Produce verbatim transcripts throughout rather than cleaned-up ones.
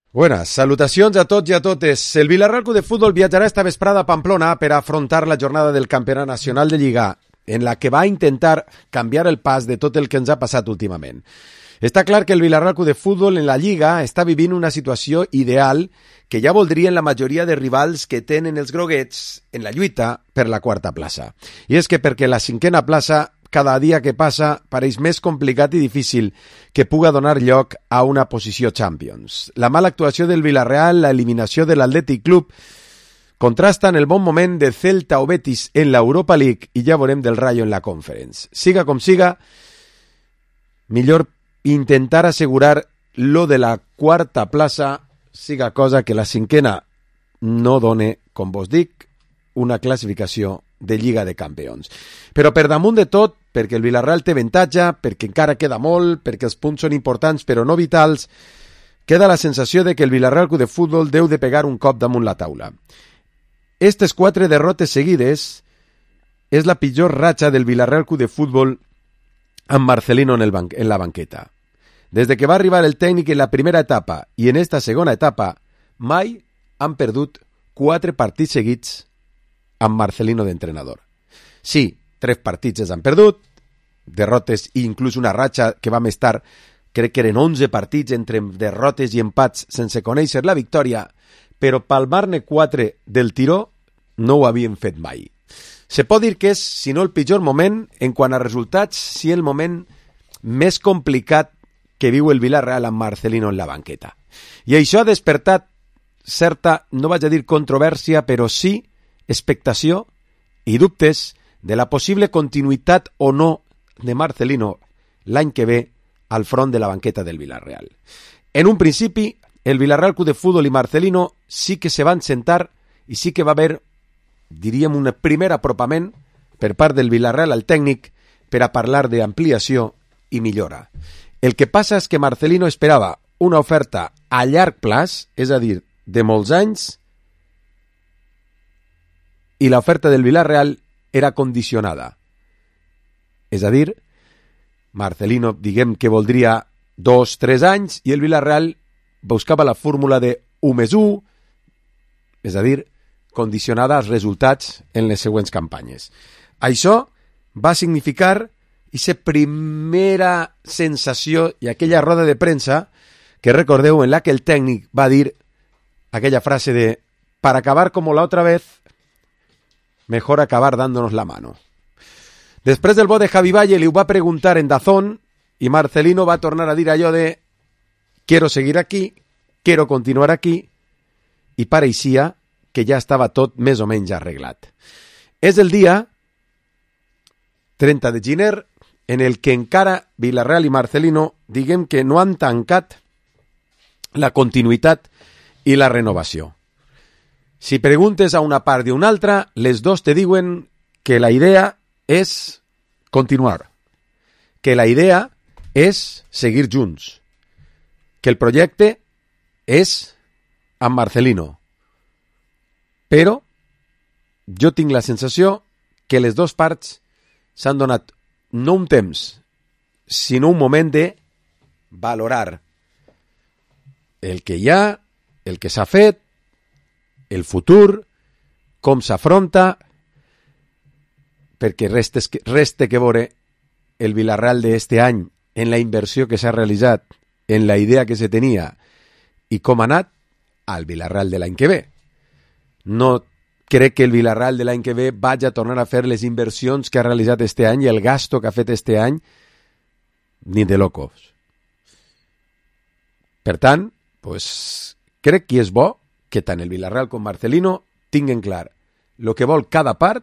Buenas, salutacions a tots i a totes. El Villarreal Club de Futbol viatjarà esta vesprada a Pamplona per afrontar la jornada del Campionat Nacional de Lliga, en la que va intentar canviar el pas de tot el que ens ha passat últimament. Està clar que el Villarreal Club de Futbol en la Lliga està vivint una situació ideal que ja voldrien la majoria de rivals que tenen els groguets en la lluita per la quarta plaça. I és que perquè la cinquena plaça cada dia que passa pareix més complicat i difícil que puga donar lloc a una posició Champions. La mala actuació del Villarreal, la eliminació de l'Atlètic Club, contrasten el bon moment de Celta o Betis en l'Europa League i ja veurem del Rayo en la Conference. Siga com siga, millor intentar assegurar lo de la quarta plaça, siga cosa que la cinquena no done, com vos dic, una classificació de Lliga de Campions. Però per damunt de tot, perquè el Villarreal té avantatge, perquè encara queda molt, perquè els punts són importants però no vitals, queda la sensació de que el Villarreal Club de Futbol deu de pegar un cop damunt la taula. Estes quatre derrotes seguides és la pitjor ratxa del Villarreal Club de Futbol amb Marcelino en, el ban- en la banqueta. Des de que va arribar el tècnic en la primera etapa i en esta segona etapa, mai han perdut quatre partits seguits amb Marcelino d'entrenador. Sí, tres partits els han perdut, derrotes i inclús una ratxa que vam estar, crec que eren onze partits entre derrotes i empats sense conèixer la victòria, però palmar-ne quatre del tiró no ho havien fet mai. Se pot dir que és, si no el pitjor moment, en quant a resultats, si el moment més complicat que viu el Villarreal amb Marcelino en la banqueta. I això ha despertat certa, no vaig a dir controvèrsia, però sí expectació i dubtes de la possible continuïtat o no de Marcelino l'any que ve al front de la banqueta del Villarreal. En un principi, el Villarreal Club de Futbol i Marcelino sí que se van sentar i sí que va haver, diríem, un primer apropament per part del Villarreal al tècnic per a parlar d'ampliació i millora. El que passa és que Marcelino esperava una oferta a llarg plaç, és a dir, de molts anys, i l'oferta del Villarreal era condicionada. És a dir, Marcelino, diguem que voldria dos, tres anys, i el Villarreal buscava la fórmula de u més u, és a dir, condicionada als resultats en les següents campanyes. Això va significar aquesta primera sensació i aquella roda de premsa que recordeu en la que el tècnic va dir aquella frase de «para acabar como la otra vez, mejor acabar dándonos la mano». Després del bo de Javi Valle li ho va preguntar en Dazón i Marcelino va tornar a dir allò de «quiero seguir aquí, quiero continuar aquí», i pareixia que ja estava tot més o menys arreglat. És el dia trenta de gener en el que encara Villarreal i Marcelino diguem que no han tancat la continuïtat i la renovació. Si preguntes a una part i a una altra, les dos te diuen que la idea és continuar, que la idea és seguir junts, que el projecte és amb Marcelino. Però jo tinc la sensació que les dues parts s'han donat no un temps, sinó un moment de valorar el que hi ha, el que s'ha fet, el futur, com s'afronta, perquè resta, resta que veure el Villarreal d'este any en la inversió que s'ha realitzat, en la idea que se tenia i com ha anat al Villarreal de l'any que ve. No crec que el Villarreal de l'any que ve vagi a tornar a fer les inversions que ha realitzat este any i el gasto que ha fet este any, ni de locos. Per tant, pues, crec que és bo que tant el Villarreal com Marcelino tinguen clar el que vol cada part,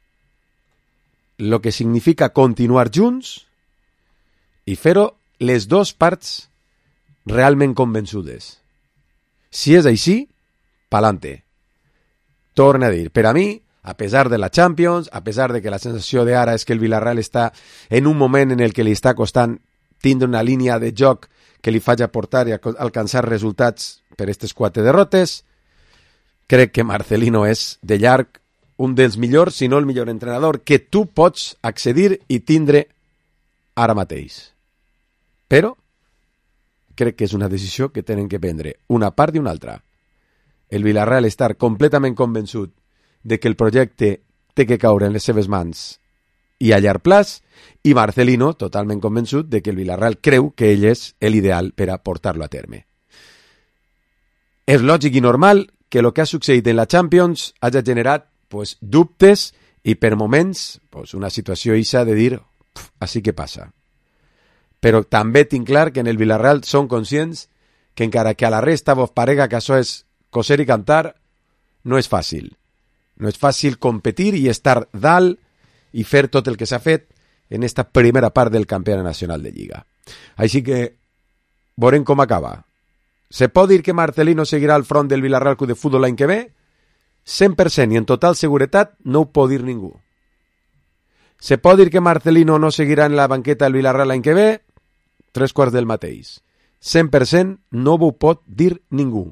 el que significa continuar junts i fer-ho les dues parts realment convençudes. Si és així, pa'lante. Torna a dir, per a mi, a pesar de la Champions, a pesar de que la sensació d'ara és que el Villarreal està en un moment en el que li està costant tindre una línia de joc que li faci aportar i alcançar resultats per aquestes quatre derrotes, crec que Marcelino és, de llarg, un dels millors, si no el millor entrenador, que tu pots accedir i tindre ara mateix. Però crec que és una decisió que tenen que prendre una part i una altra. El Villarreal estar completament convençut de que el projecte té que caure en les seves mans i a llarg plaç, i Marcelino totalment convençut de que el Villarreal creu que ell és l'ideal per a portar-lo a terme. És lògic i normal que el que ha succeït en la Champions hagi generat pues, dubtes i per moments pues, una situació ixa de dir així que passa. Però també tinc clar que en el Villarreal són conscients que encara que a la resta vos parega que això és coser i cantar, no és fàcil. No és fàcil competir i estar dalt i fer tot el que s'ha fet en esta primera part del campionat nacional de Lliga. Així que veurem com acaba. Se pot dir que Marcelino seguirà al front del Villarreal Club de Futbol l'any que ve? cent per cent i en total seguretat no ho pot dir ningú. Se pot dir que Marcelino no seguirà en la banqueta del Villarreal l'any que ve? Tres quarts del mateix. cent per cent no ho pot dir ningú.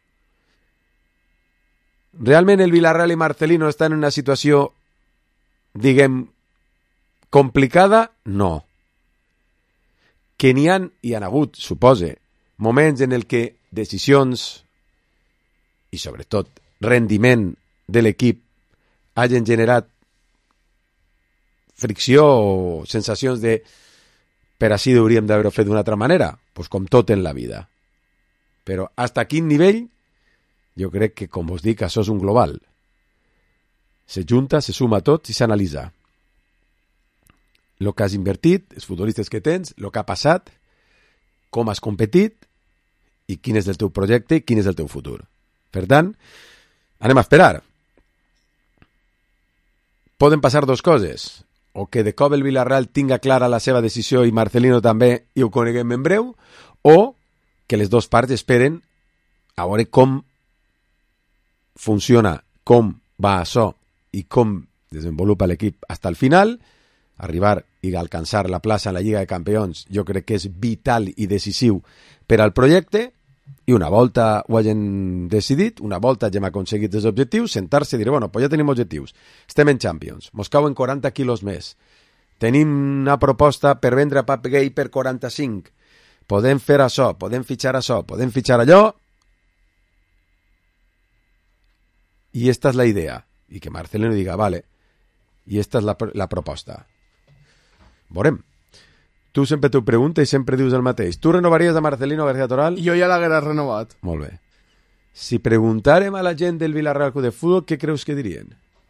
Realment el Villarreal i Marcelino estan en una situació, diguem, complicada? No. Que n'hi han, i han hagut, supose, moments en el que decisions i sobretot rendiment de l'equip hagin generat fricció o sensacions de per així hauríem d'haver-ho fet d'una altra manera, pues com tot en la vida. Però hasta quin nivell jo crec que, com us dic, això és un global. Se junta, se suma tot i s'analitza. El que has invertit, els futbolistes que tens, el que ha passat, com has competit i quin és el teu projecte i quin és el teu futur. Per tant, anem a esperar. Poden passar dues coses. O que de cop el Villarreal tinga clara la seva decisió i Marcelino també i ho coneguem en breu, o que les dues parts esperen a veure com funciona, com va això i com desenvolupa l'equip fins al final. Arribar i alcançar la plaça en la Lliga de Campions jo crec que és vital i decisiu per al projecte, i una volta ho hagin decidit, una volta hagin aconseguit els objectius, sentar-se i dir, bueno, pues ja tenim objectius, estem en Champions, mos cauen quaranta quilos més, tenim una proposta per vendre a Pape Gay per quaranta-cinc, podem fer això, podem fitxar això, podem fitxar allò, i esta és la idea, i que Marcelino diga, vale, i esta és la, la proposta. Veurem. Tu sempre t'ho preguntes i sempre dius el mateix. Tu renovaries a Marcelino García Toral? Jo ja l'hagués renovat. Molt bé. Si preguntàrem a la gent del Villarreal Club de Futbol, què creus que dirien?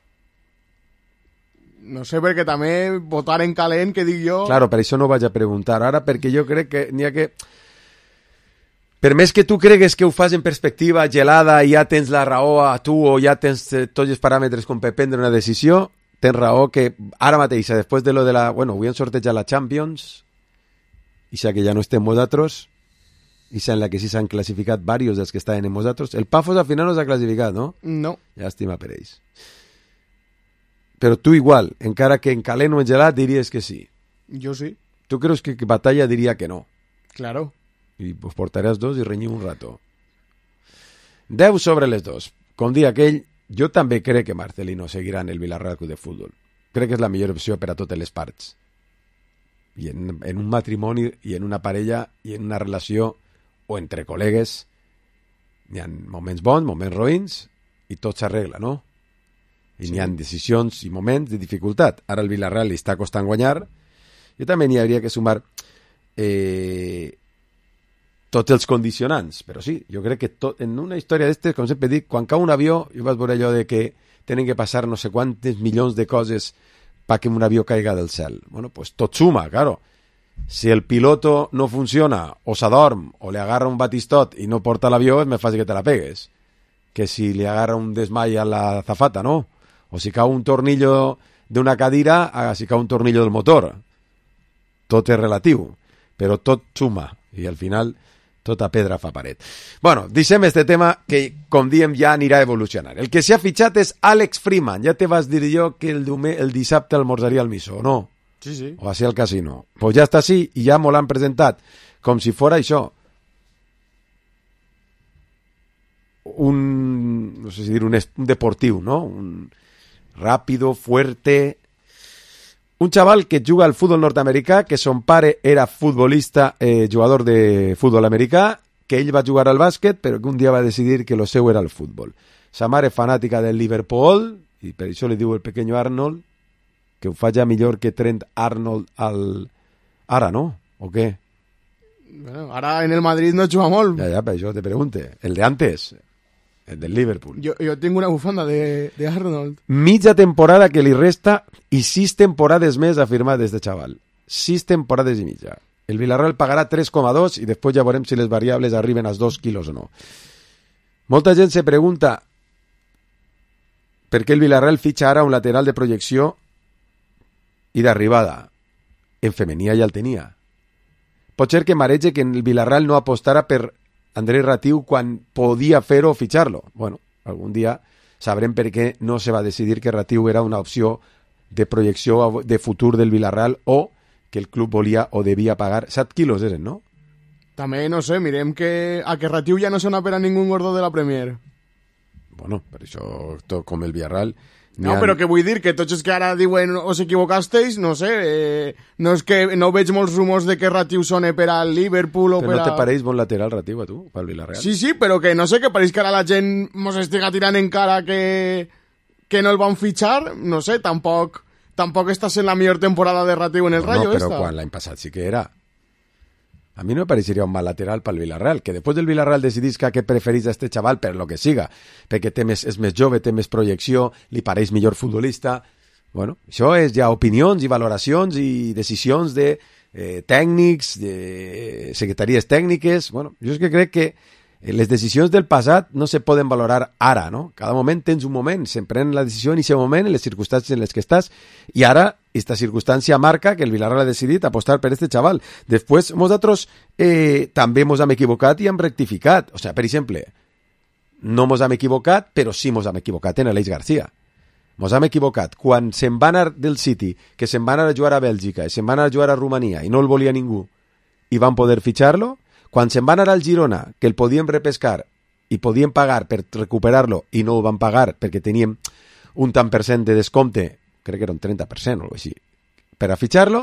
No sé, perquè també votar en calent, que dic jo... Claro, per això no vaig a preguntar ara, perquè jo crec que n'hi ha que... Per més que tu cregues que ho fas en perspectiva gelada i ja tens la raó a tu o ja tens tots els paràmetres com per prendre una decisió, tens raó que ara mateix, després de lo de la... Bueno, avui han sortejat la Champions, i ja que ja no estem nosaltres, i en la que sí s'han classificat diversos dels que estaven en nosaltres. El Pafos al final no s'ha classificat, no? No. Llàstima per ells. Però tu igual, encara que en calent o en gelat, diries que sí. Jo sí. Tu creus que Batalla diria que no? Claro. I us portaràs dos i renyim un rato. Deu sobre les dos. Com dia aquell, jo també crec que Marcelino seguirà en el Villarreal Club de Futbol. Crec que és la millor opció per a totes les parts. I en, en un matrimoni i en una parella i en una relació o entre col·legues n'hi ha moments bons, moments roïns i tot s'arregla, no? I sí. N'hi ha decisions i moments de dificultat. Ara el Villarreal li està costant guanyar. Jo també n'hi hauria que sumar eh, tots els condicionants, però sí, jo crec que tot, en una història d'estes, com sempre dic, quan cau un avió, jo vaig veure allò de que tenen que passar no sé quantes milions de coses para que un avió caiga del cel. Bueno, pues tot suma, claro. Si el piloto no funciona, o s'adorm, o le agarra un batistot i no porta l'avió, és més fàcil que te la pegues. Que si li agarra un desmai a la azafata, no? O si cau un tornillo d'una cadira, a si cau un tornillo del motor. Tot és relatiu, però tot suma. I al final tota pedra fa paret. Bueno, deixem este tema que, com diem, ja anirà evolucionant. El que s'ha fitxat és Alex Freeman. Ja te vas dir jo que el, diume, el dissabte almorzaria al Miso, no? Sí, sí. O així al casino. Pues ja està així i ja m'ho l'han presentat com si fora això. Un, no sé si dir, un, un deportiu, no? Un ràpido, fuerte, un xaval que juga al futbol nord-americà, que son pare era futbolista, eh, jugador de futbol americà, que ell va jugar al bàsquet, però que un dia va decidir que lo seu era el futbol. Sa mare fanàtica del Liverpool, i per això li diu el pequeño Arnold, que ho fa ja millor que Trent Arnold al... ara, no? O què? Bueno, ara en el Madrid no juga molt. Ja, ja, per això te pregunte. El de antes, el del Liverpool. Jo, jo tinc una bufanda de, de Arnold. Mitja temporada que li resta i sis temporades més ha firmat este xaval. Sis temporades i mitja. El Villarreal pagarà tres coma dos i després ja veurem si les variables arriben als dos quilos o no. Molta gent se pregunta per què el Villarreal fitxa ara un lateral de projecció i d'arribada. En femení ja el tenia. Pot ser que marege que el Villarreal no apostara per Andrés Ratiu quan podia fer-ho o fitxar-lo. Bueno, algun dia sabrem per què no se va decidir que Ratiu era una opció de projecció de futur del Villarreal o que el club volia o devia pagar set quilos, eren, no? També, no sé, mirem que a que Ratiu ja no sona per a ningú gordo de la Premier. Bueno, per això, tot com el Villarreal... No, han... però que vull dir que tots els que ara diuen us equivocasteis, no sé, eh, no és que no veig molts rumors de que Ratiu sone per al Liverpool o però per a... no te pareix bon lateral Ratiu a tu, pel Villarreal? Sí, sí, però que no sé, que pareix que ara la gent mos estiga tirant en cara que, que no el van fitxar, no sé, tampoc tampoc està sent la millor temporada de Ratiu en el no, Rayo, no, però esta. quan l'any passat sí que era. A mi no me pareixeria un mal lateral pel Villarreal, que després del Villarreal decidisca que preferís a este xaval per lo que siga, perquè té més, és més jove, té més projecció, li pareix millor futbolista. Bueno, això és ja opinions i valoracions i decisions de eh, tècnics, de secretaries tècniques. Bueno, jo és que crec que les decisions del passat no se poden valorar ara, no? Cada moment tens un moment, se'n pren la decisió en aquest moment, en les circumstàncies en les que estàs, i ara esta circumstància marca que el Villarreal ha decidit apostar per este xaval. Després, nosaltres eh, també mos hem equivocat i hem rectificat. O sigui, per exemple, no mos hem equivocat, però sí mos hem equivocat en Aleix García. Mos hem equivocat quan se'n va anar del City, que se'n va anar a jugar a Bèlgica, i se'n va anar a jugar a Romania, i no el volia ningú, i van poder fitxar-lo. Quan se'n va anar al Girona, que el podíem repescar i podíem pagar per recuperar-lo i no ho van pagar perquè teníem un tant per cent de descompte, crec que era un trenta per cent o alguna cosa així, per a fitxar-lo,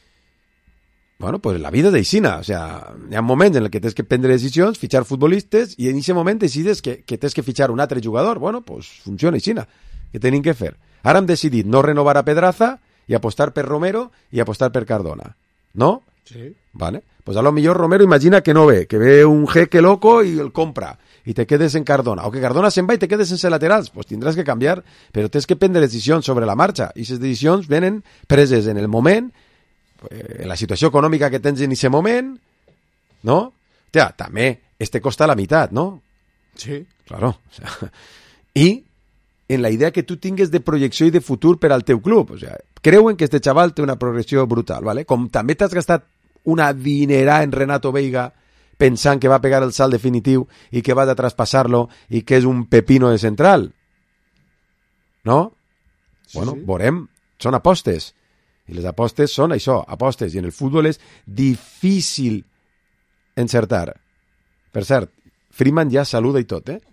bueno, pues la vida és aixina. O sea, hi ha moments en què tens que prendre decisions, fitxar futbolistes, i en aquest moment decides que, que tens que fitxar un altre jugador. Bueno, pues funciona aixina. Què tenim que fer? Ara hem decidit no renovar a Pedraza i apostar per Romero i apostar per Cardona. No? Sí. Vale. Pues a lo millor Romero imagina que no ve, que ve un jeque loco y el compra, y te quedes en Cardona, o que Cardona se'n va i te quedes sense laterals, pues tindràs que canviar, però tens que prendre decisions sobre la marxa, i aquestes decisions venen preses en el moment, en la situació econòmica que tens en aquest moment, no? Tia, també, este costa la meitat, no? Sí. Claro. O sea, i en la idea que tu tingues de projecció i de futur per al teu club. O sea, creuen que este xaval té una progressió brutal, ¿vale? Com també t'has gastat una dinerà en Renato Veiga pensant que va pegar el salt definitiu i que vas a traspassar-lo i que és un pepino de central. No? Sí, bueno, sí. Veurem. Són apostes. I les apostes són això, apostes. I en el futbol és difícil encertar. Per cert, Freeman ja saluda i tot, eh?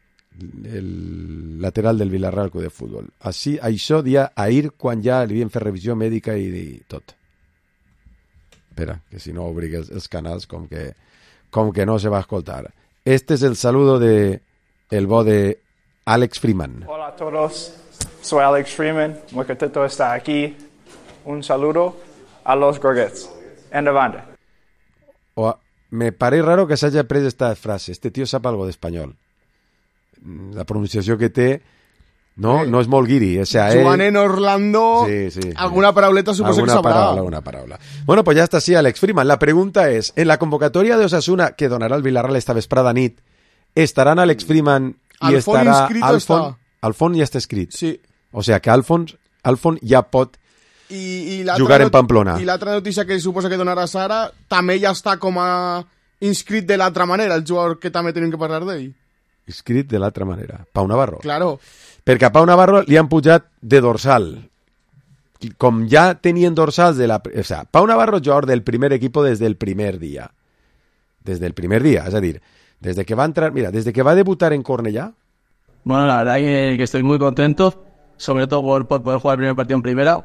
El lateral del Villarreal de Futbol. Així, això dia ahir quan ja li havien fet revisió mèdica i, i tot. Espera, que si no obri els, els canals com que, com que no se va a escoltar. Este es el saludo de el bo de Alex Freeman. Hola a todos, soy Alex Freeman, muy contento de estar aquí. Un saludo a los Gorgets. En la banda. O, me parece raro que se haya pres esta frase. Este tío sap algo de español. La pronunciació que té no, no és molt guiri. O sea, Joan ell... en Orlando, sí, sí, alguna parauleta suposo que sabrà. Paraula, alguna paraula. Bueno, pues ya está así Alex Freeman. La pregunta es, en la convocatoria de Osasuna que donará el Villarreal esta vesprada nit, ¿estarán Alex Freeman y Alfon estarà Alfon? Està. Alfon ja està escrit. Sí. O sea que Alfon, Alfon ja pot I, i jugar en Pamplona. I l'altra notícia que suposa que donarà Sara també ja està com a inscrit de l'altra manera, el jugador que també tenim que parlar d'ell. Inscrit de l'altra manera. Pau Navarro. Claro. Perquè a Pau Navarro li han pujat de dorsal. Com ja tenien dorsals de la... O sea, Pau Navarro és jugador del primer equipo desde el primer día. Desde el primer día. Es decir, desde que va a entrar... Mira, desde que va a debutar en Cornellá... Bueno, la verdad que, que estoy muy contento, sobre todo por, por poder jugar el primer partido en primera.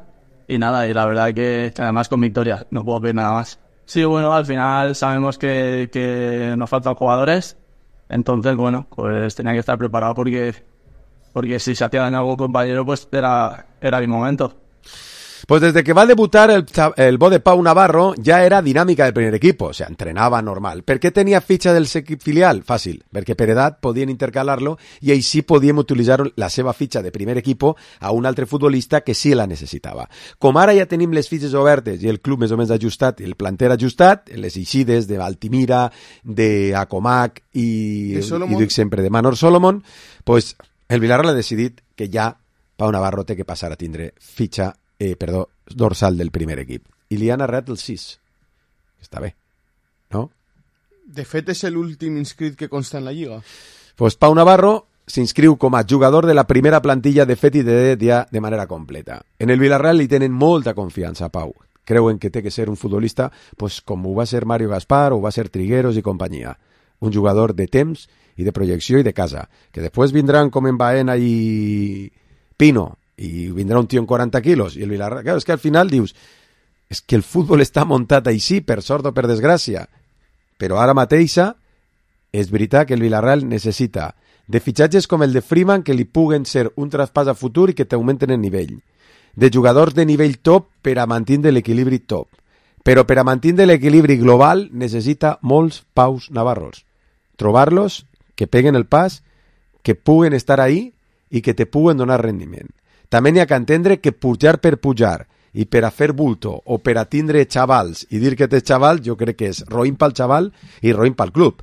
y nada, y la verdad que, que además con victoria, no puedo pedir nada más. Sí, bueno, al final sabemos que, que nos faltan jugadores, entonces, bueno, pues tenía que estar preparado porque, porque si se hacía daño a algún compañero, pues era, era mi momento. Pues desde que va a debutar el, el bo de Pau Navarro ja era dinàmica del primer equipo, o sea, entrenava normal. Per què tenia fitxa del equip filial? Fàcil, perquè per edat podien intercalar-lo i així podíem utilitzar la seva fitxa de primer equipo a un altre futbolista que sí la necessitava. Com ara ja tenim les fitxes obertes i el club més o menys ajustat, el planter ajustat, les eixides de Altimira, de Acomac i, i dic sempre de Manor Solomon, pues el Villarreal ha decidit que ja Pau Navarro té que passar a tindre fitxa Eh, perdó, dorsal del primer equip. I li han arrat el sis. Està bé, no? De fet, és l'últim inscrit que consta en la Lliga. Pues Pau Navarro s'inscriu com a jugador de la primera plantilla de fet i de dret ja de manera completa. En el Villarreal li tenen molta confiança a Pau. Creuen que té que ser un futbolista pues, com ho va ser Mario Gaspar o va ser Trigueros i companyia. Un jugador de temps i de projecció i de casa. Que després vindran com en Baena i Pino i vindrà un tio en quaranta quilos i el Villarreal, claro, és que al final dius és que el futbol està muntat així per sort o per desgràcia, però ara mateixa és veritat que el Villarreal necessita de fitxatges com el de Freeman que li puguen ser un traspàs a futur i que t'augmenten el nivell, de jugadors de nivell top per a mantindre l'equilibri top, però per a mantindre l'equilibri global necessita molts Paus Navarros, trobar-los que peguen el pas, que puguen estar ahí i que te puguen donar rendiment. També n'hi ha que entendre que pujar per pujar i per a fer bulto o per a tindre xavals i dir que tens xaval, jo crec que és roïn pel xaval i roïn pel club.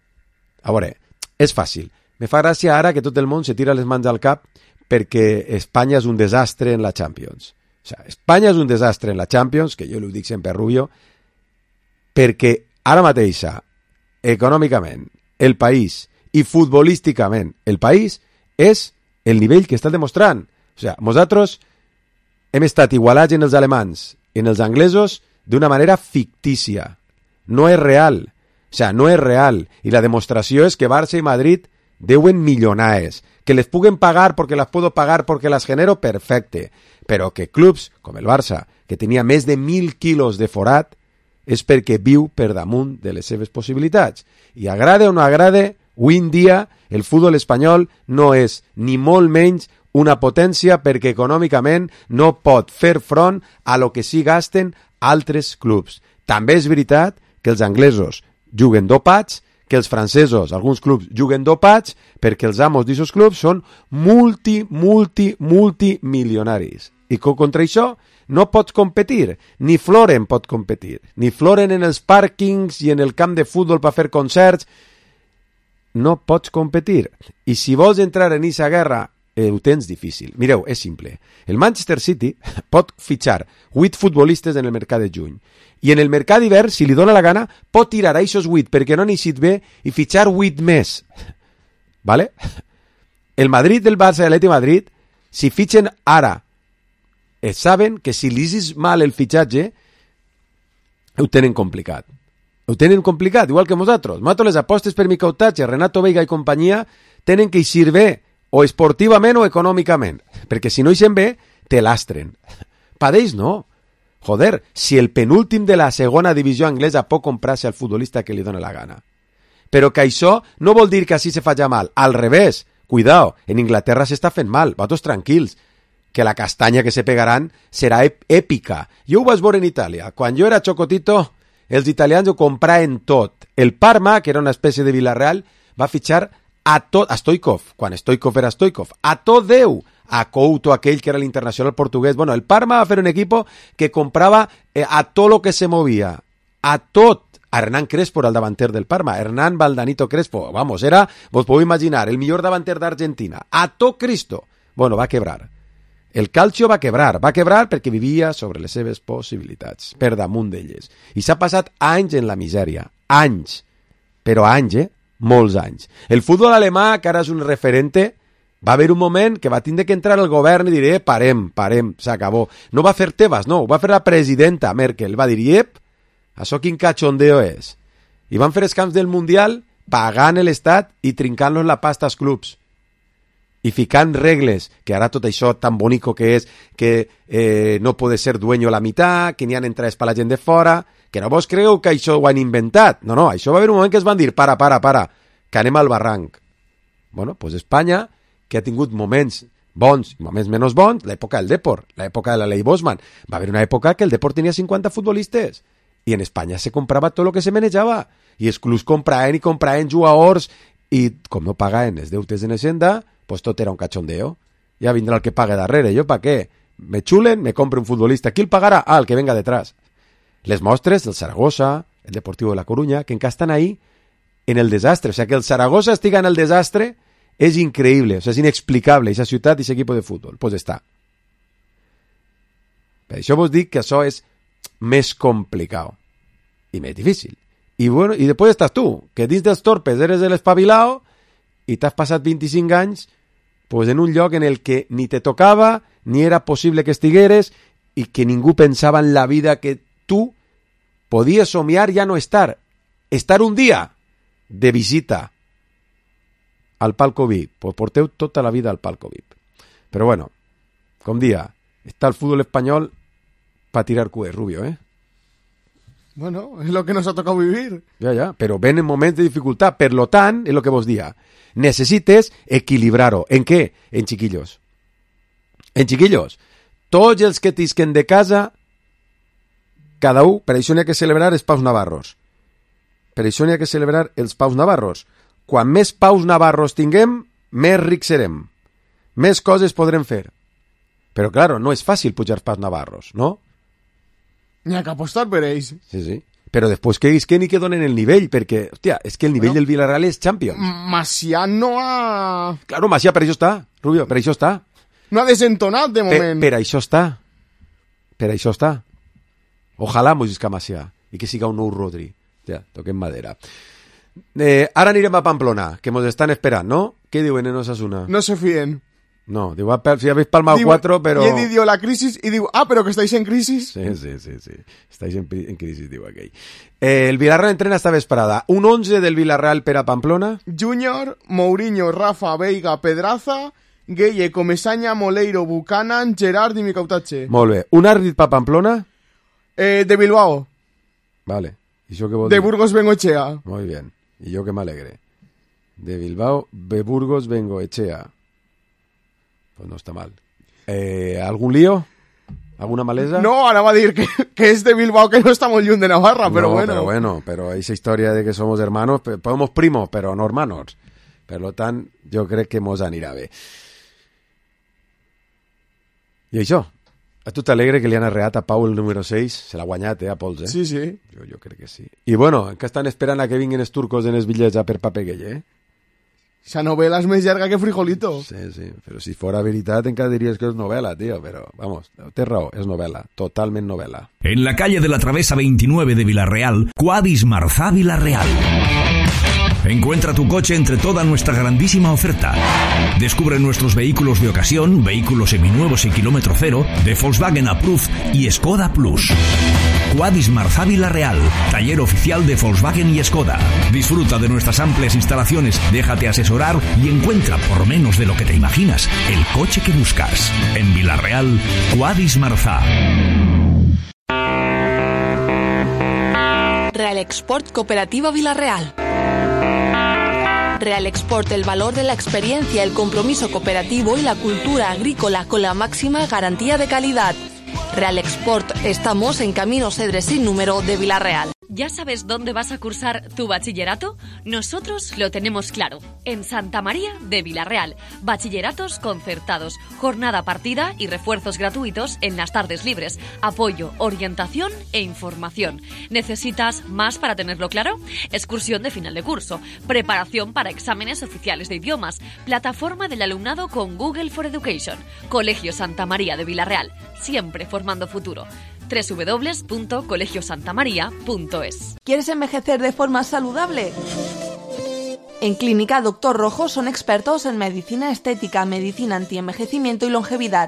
A veure, és fàcil. Me fa gràcia ara que tot el món se tira les mans al cap perquè Espanya és un desastre en la Champions. O sigui, Espanya és un desastre en la Champions, que jo li dic sempre a Rubio, perquè ara mateixa, econòmicament, el país i futbolísticament el país és el nivell que està demostrant. O sigui, nosaltres hem estat igualats en els alemans, en els anglesos, d'una manera fictícia. No és real. O sigui, no és real. I la demostració és que Barça i Madrid deuen millonaes. Que les puguen pagar perquè les puedo pagar perquè les genero, perfecte. Però que clubs com el Barça, que tenia més de mil quilos de forat, és perquè viu per damunt de les seves possibilitats. I agrade o no agrade, avui en dia el futbol espanyol no és ni molt menys una potència perquè econòmicament no pot fer front a lo que sí gasten altres clubs. També és veritat que els anglesos juguen dopats, que els francesos, alguns clubs, juguen dopats perquè els amos d'aquests clubs són multi, multi, multimilionaris. I contra això no pots competir. Ni Floren pot competir. Ni Floren en els pàrquings i en el camp de futbol per fer concerts. No pots competir. I si vols entrar en aquesta guerra, Eh, ho tens difícil. Mireu, és simple. El Manchester City pot fitxar vuit futbolistes en el mercat de juny i en el mercat d'hivern, si li dóna la gana, pot tirar a aquests vuit perquè no n'hi sit bé i fitxar vuit més. ¿Vale? El Madrid, el Barça i l'Atlètic Madrid, si fitxen ara, eh, saben que si li és mal el fitxatge, ho tenen complicat. Ho tenen complicat, igual que nosaltres. Nosaltres les apostes per Micautatge, Renato Veiga i companyia tenen que eixir bé o esportivament o econòmicament, perquè si no hi se'n bé, te lastren. Pa d'ells no. Joder, si el penúltim de la segona divisió anglesa pot comprar-se al futbolista que li dona la gana. Però que això no vol dir que així se faci mal. Al revés, cuidao, en Inglaterra s'està fent mal, vosaltres tranquils, que la castanya que se pegaran serà èpica. Jo ho vaig veure en Itàlia. Quan jo era xocotito, els italians ho compraven tot. El Parma, que era una espècie de Villarreal, va fitxar a tot, a Stoikov, quan Stoikov era Stoikov, a tot Déu, a Couto, aquell que era l'internacional portuguès. Bueno, el Parma va fer un equipo que comprava eh, a tot lo que se movia, a tot. A Hernán Crespo era el davanter del Parma, Hernán Valdanito Crespo, vamos, era, vos podeu imaginar, el millor davanter d'Argentina, a tot Cristo. Bueno, va quebrar. El Calcio va quebrar, va quebrar perquè vivia sobre les seves possibilitats, per damunt d'elles. I s'ha passat anys en la misèria, anys, però anys, eh? Molts anys. El futbol alemà, que ara és un referente, va haver un moment que va tindre que entrar el govern i dir, eh, parem, parem, s'acabó. No va fer Tebas, no, ho va fer la presidenta Merkel, va dir, ep, això quin cachondeo és. I van fer els camps del Mundial pagant l'estat i trincant-los la pasta als clubs. i ficant regles, que ara tot això tan bonico que és, que eh, no pode ser dueño la meitat, que n'hi ha entrades per la gent de fora, que no vos creu que això ho han inventat. No, no, això va haver un moment que es van dir, para, para, para, que anem al barranc. Bueno, pues Espanya, que ha tingut moments bons i moments menys bons, l'època del Depor, l'època de la Ley Bosman. Va haver una època que el Depor tenia cinquanta futbolistes i en Espanya se comprava tot el que se manejava i els clubs compraven i compraven jugadors i com no pagaven els deutes en Hacienda, pues tot era un cachondeo. Ja vindrà el que pague darrere. Jo, pa què? Me xulen, me compre un futbolista. Qui el pagarà? Ah, el que venga detrás. Les mostres del Zaragoza, el Deportivo de la Coruña, que encara estan ahí en el desastre. O sea, que el Zaragoza estiga en el desastre és increïble, o sea, és inexplicable, aquesta ciutat i aquest equip de futbol. Pues està. Per això vos dic que això és més complicat i més difícil. I bueno, i després estàs tu, que dins dels torpes eres l'espavilao i t'has passat vint-i-cinc anys pues, en un lloc en el que ni te tocava, ni era possible que estigueres i que ningú pensava en la vida que tu podies somiar ja no estar. Estar un dia de visita al Palco V I P. Pues porteu tota la vida al Palco V I P. Però bueno, com dia, està el futbol espanyol para tirar cues, Rubio, ¿eh? Bueno, es lo que nos ha tocado vivir. Ja, ja, però ven en moments de dificultat. Per lo tant, és lo que vos dia. Necessites equilibrar-ho. En què? En chiquillos. En chiquillos. Tots els que tisquen de casa, cada un, per això n'hi ha que celebrar els paus navarros. Per això n'hi ha que celebrar els paus navarros. Quan més paus navarros tinguem, més rics serem. Més coses podrem fer. Però, claro, no és fàcil pujar paus navarros, no? N'hi ha que apostar per ells. Sí, sí. Però després que és que ni que donen el nivell, perquè, hòstia, és que el nivell bueno, del Villarreal és Champions. Macià no ha... Claro, Macià per això està, Rubio, per això està. No ha desentonat, de moment. Per, per això està. Per això està. Ojalà mos isca Macià i que siga un nou Rodri. Ja, toquem madera. Eh, ara anirem a Pamplona, que mos estan esperant, ¿no? Què diuen en Osasuna? No se fíen. No, diu, si habéis palmado diu, cuatro, pero... I he dit, la crisis, i diu, ah, però que estáis en crisis. Sí, sí, sí, sí. Estáis en, en crisis, diu aquell. Eh, el Villarreal entrena esta vesprada. Un once del Villarreal per a Pamplona. Júnior, Mourinho, Rafa, Veiga, Pedraza, Gueye, Comesaña, Moleiro, Buchanan, Gerard i Micautache. Molt bé. Un àrbit per Pamplona? Eh, de Bilbao. Vale. ¿Y yo qué vol de dir? Burgos Bengoechea. Muy bien. Y yo que me alegre. De Bilbao, de Burgos Bengoechea. Pues no está mal. Eh, ¿Algún lío? ¿Alguna malesa? No, ahora va a decir que, que es de Bilbao, que no estamos lluny de Navarra, pero no, bueno. pero bueno, pero esa historia de que somos hermanos, somos primos, pero no hermanos. Per lo tant, jo crec que mos anirà bé. I això? A tu t'alegre que li han arreat a Pau el número seis? Se l'ha guanyat, eh, a Pols, eh? Sí, sí. Jo, jo crec que sí. I bueno, que estan esperant a que vinguin els turcos en els bitllets a per papeguell, eh? Esa novela és més llarga que Frijolito. Sí, sí, però si fora veritat encara diries que és novela, tío, però, vamos, té raó, és novela, totalment novela. En la calle de la Travesa veintinueve de Villarreal, Quadis Marzá Villarreal. Encuentra tu coche entre toda nuestra grandísima oferta. Descubre nuestros vehículos de ocasión, vehículos seminuevos y kilómetro cero, de Volkswagen Approved y Skoda Plus. Quadis Marzá Villarreal, taller oficial de Volkswagen y Skoda. Disfruta de nuestras amplias instalaciones, déjate asesorar y encuentra, por menos de lo que te imaginas, el coche que buscas. En Villarreal, Quadis Marzá. Real Export Cooperativa Villarreal. Real Export, el valor de la experiencia, el compromiso cooperativo y la cultura agrícola con la máxima garantía de calidad. Real Export, estamos en Camino Cedres sin número de Villarreal. ¿Ya sabes dónde vas a cursar tu bachillerato? Nosotros lo tenemos claro. En Santa María de Villarreal. Bachilleratos concertados, jornada partida y refuerzos gratuitos en las tardes libres. Apoyo, orientación e información. ¿Necesitas más para tenerlo claro? Excursión de final de curso. Preparación para exámenes oficiales de idiomas. Plataforma del alumnado con Google for Education. Colegio Santa María de Villarreal. Siempre formando futuro. doble u doble u doble u punto colegio santa maría punto es. ¿Quieres envejecer de forma saludable? En Clínica Doctor Rojo son expertos en medicina estética, medicina antienvejecimiento y longevidad.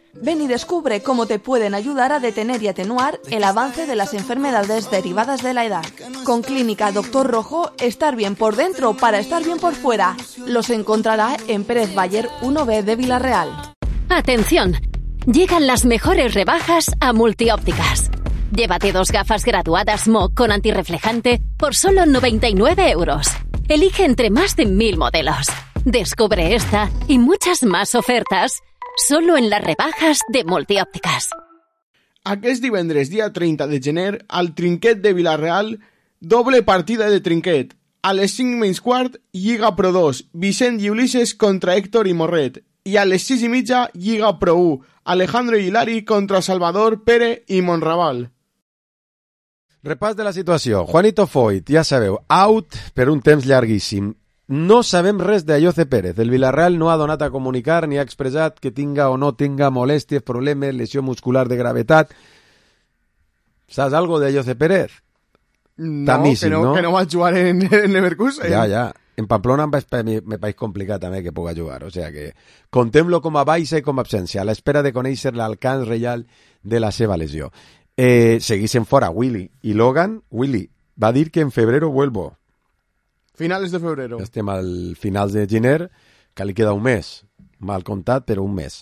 Ven y descubre cómo te pueden ayudar a detener y atenuar el avance de las enfermedades derivadas de la edad. Con Clínica Doctor Rojo, estar bien por dentro para estar bien por fuera. Los encontrará en Pérez Bayer uno B de Villarreal. Atención, llegan las mejores rebajas a Multiópticas. Llévate dos gafas graduadas M O con antirreflejante por solo noventa y nueve euros. Elige entre más de mil modelos. Descubre esta y muchas más ofertas solo en las rebajas de Multiópticas. Aquest divendres, dia trenta de gener, al Trinquet de Villarreal, doble partida de trinquet. A les cinc menys quart, Lliga Pro dos, Vicent i Ulises contra Héctor i Morret. I a les sis i mitja, Lliga Pro u, Alejandro i Hilari contra Salvador, Pere i Monraval. Repàs de la situació. Juanito Foyt, ja sabeu, out per un temps llarguíssim. No sabem res d'Ayoce Pérez. El Villarreal no ha donat a comunicar ni ha expressat que tinga o no tinga molèsties, problemes, lesió muscular de gravetat. Saps algo d'Ayoce Pérez? No, Tamíssim, que no, no? que no va jugar en, en Leverkusen. Ja, ja. En Pamplona me país complicat també que puga jugar. O sea que contem-lo com a baixa i com a absència, a l'espera de conèixer l'alcance real de la seva lesió. Eh, seguissin fora Willy i Logan. Willy va dir que en febrero vuelvo. Finales de febrero. Estem al finals de gener, que li queda un mes. Mal comptat, però un mes.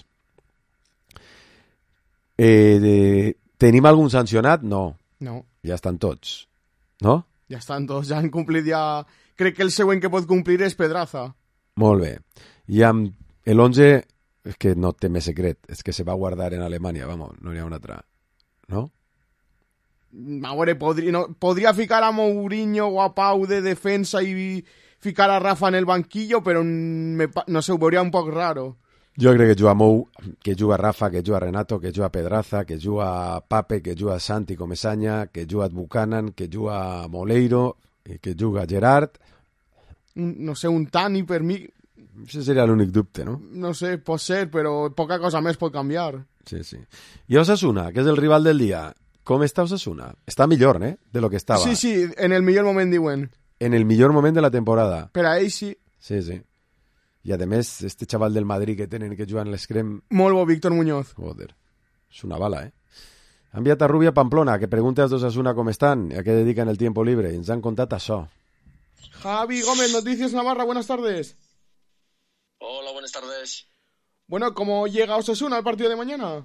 Eh, de... Tenim algun sancionat? No. No. Ja estan tots. No? Ja estan tots, ja han complit ja... Crec que el següent que pot complir és Pedraza. Molt bé. I amb el onze, és que no té més secret, és que se va guardar en Alemanya, vamos, no hi ha una altra. No? A veure, podria, no, podria ficar a Mourinho o a Pau de defensa i ficar a Rafa en el banquillo, però me, no sé, ho veuria un poc raro. Jo crec que juga Mou, que juga Rafa, que juga Renato, que juga Pedraza, que juga Pape, que juga Santi Comesaña, que juga Buchanan, que juga Moleiro, que juga Gerard. No sé, un Tani per mi... Això seria l'únic dubte, no? No sé, pot ser, però poca cosa més pot canviar. Sí, sí. I Osasuna, que és el rival del dia. Com està Osasuna? Està millor, eh? De lo que estava. Sí, sí, en el millor moment, diuen. En el millor moment de la temporada. Per a ell sí. Sí, sí. I a més, este xaval del Madrid que tenen que jugar en l'escrem... Molt bo, Víctor Muñoz. Joder, és una bala, eh? Ha enviat a Rubia Pamplona, que pregunta als d'Osasuna com estan i a què dediquen el tiempo libre. I ens han contat això. Javi Gómez, Noticias Navarra, buenas tardes. Hola, buenas tardes. Bueno, ¿cómo llega Osasuna al partido de mañana?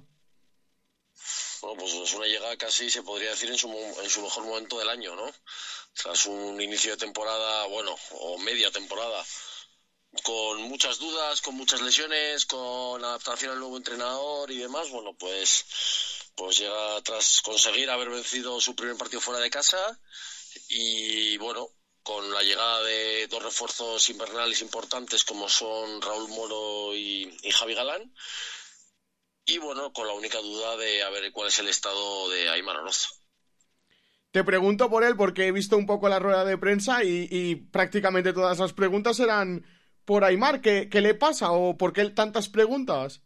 Bueno, pues Osasuna llega casi, se podría decir, en su, en su mejor momento del año, ¿no? Tras un inicio de temporada, bueno, o media temporada, con muchas dudas, con muchas lesiones, con adaptación al nuevo entrenador y demás, bueno, pues, pues llega tras conseguir haber vencido su primer partido fuera de casa y, bueno, con la llegada de dos refuerzos invernales importantes como son Raúl Moro y, y Javi Galán. Y bueno, con la única duda de a ver cuál es el estado de Aimar Oroz. Te pregunto por él porque he visto un poco la rueda de prensa y, y prácticamente todas las preguntas eran por Aimar. ¿Qué, qué le pasa o por qué tantas preguntas?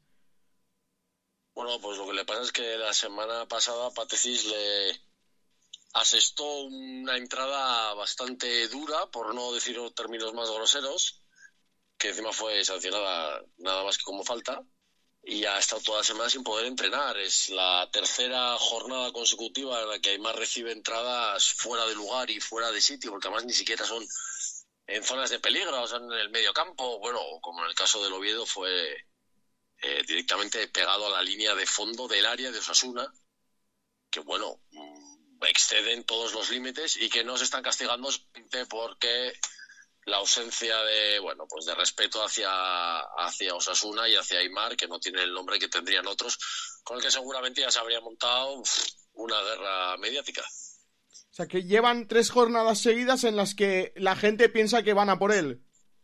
Bueno, pues lo que le pasa es que la semana pasada Patecis le asestó una entrada bastante dura, por no decir términos más groseros, que encima fue sancionada nada más que como falta, y ha estado toda la semana sin poder entrenar. Es la tercera jornada consecutiva en la que Aimar recibe entradas fuera de lugar y fuera de sitio, porque además ni siquiera son en zonas de peligro, son en el medio campo, bueno, como en el caso del Oviedo fue eh, directamente pegado a la línea de fondo del área de Osasuna, que bueno, exceden todos los límites y que no se están castigando porque la ausencia de, bueno, pues de respeto hacia, hacia Osasuna y hacia Aimar, que no tiene el nombre que tendrían otros, con el que seguramente ya se habría montado una guerra mediática. O sea, que llevan tres jornadas seguidas en las que la gente piensa que van a por él.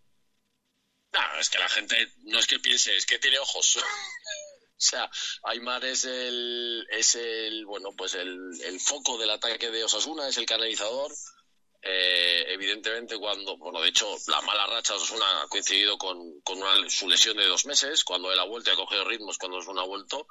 No, es que la gente no es que piense, es que tiene ojos. O sea, Aimar es el, es el, bueno, pues el, el foco del ataque de Osasuna, es el canalizador. Eh, evidentemente cuando, bueno, de hecho, la mala racha de Osasuna ha coincidido con, con una, su lesión de dos meses, cuando él ha vuelto y ha cogido ritmos, cuando Osasuna ha vuelto.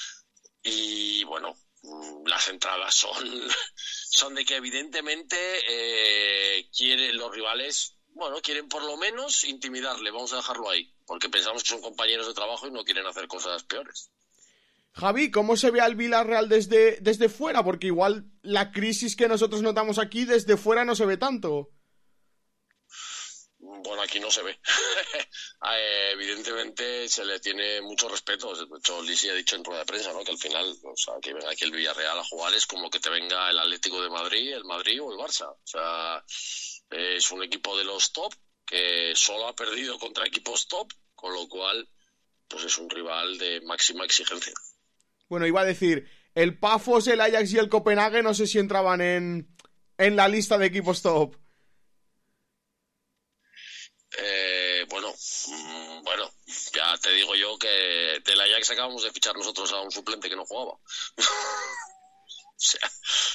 Y bueno, las entradas son, son de que evidentemente eh, quieren los rivales, bueno, quieren por lo menos intimidarle, vamos a dejarlo ahí, porque pensamos que son compañeros de trabajo y no quieren hacer cosas peores. Javi, ¿cómo se ve al Villarreal desde, desde fuera? Porque igual la crisis que nosotros notamos aquí desde fuera no se ve tanto. Bueno, aquí no se ve. eh, evidentemente se le tiene mucho respeto. De hecho, Lisi ha dicho en rueda de prensa, ¿no?, que al final, o sea, que venga aquí el Villarreal a jugar es como que te venga el Atlético de Madrid, el Madrid o el Barça. O sea, eh, es un equipo de los top que solo ha perdido contra equipos top, con lo cual, pues es un rival de máxima exigencia. Bueno, iba a decir, el Pafos, el Ajax y el Copenhague no sé si entraban en, en la lista de equipos top. Eh, bueno, mmm, bueno, ya te digo yo que del Ajax acabamos de fichar nosotros a un suplente que no jugaba. O sea...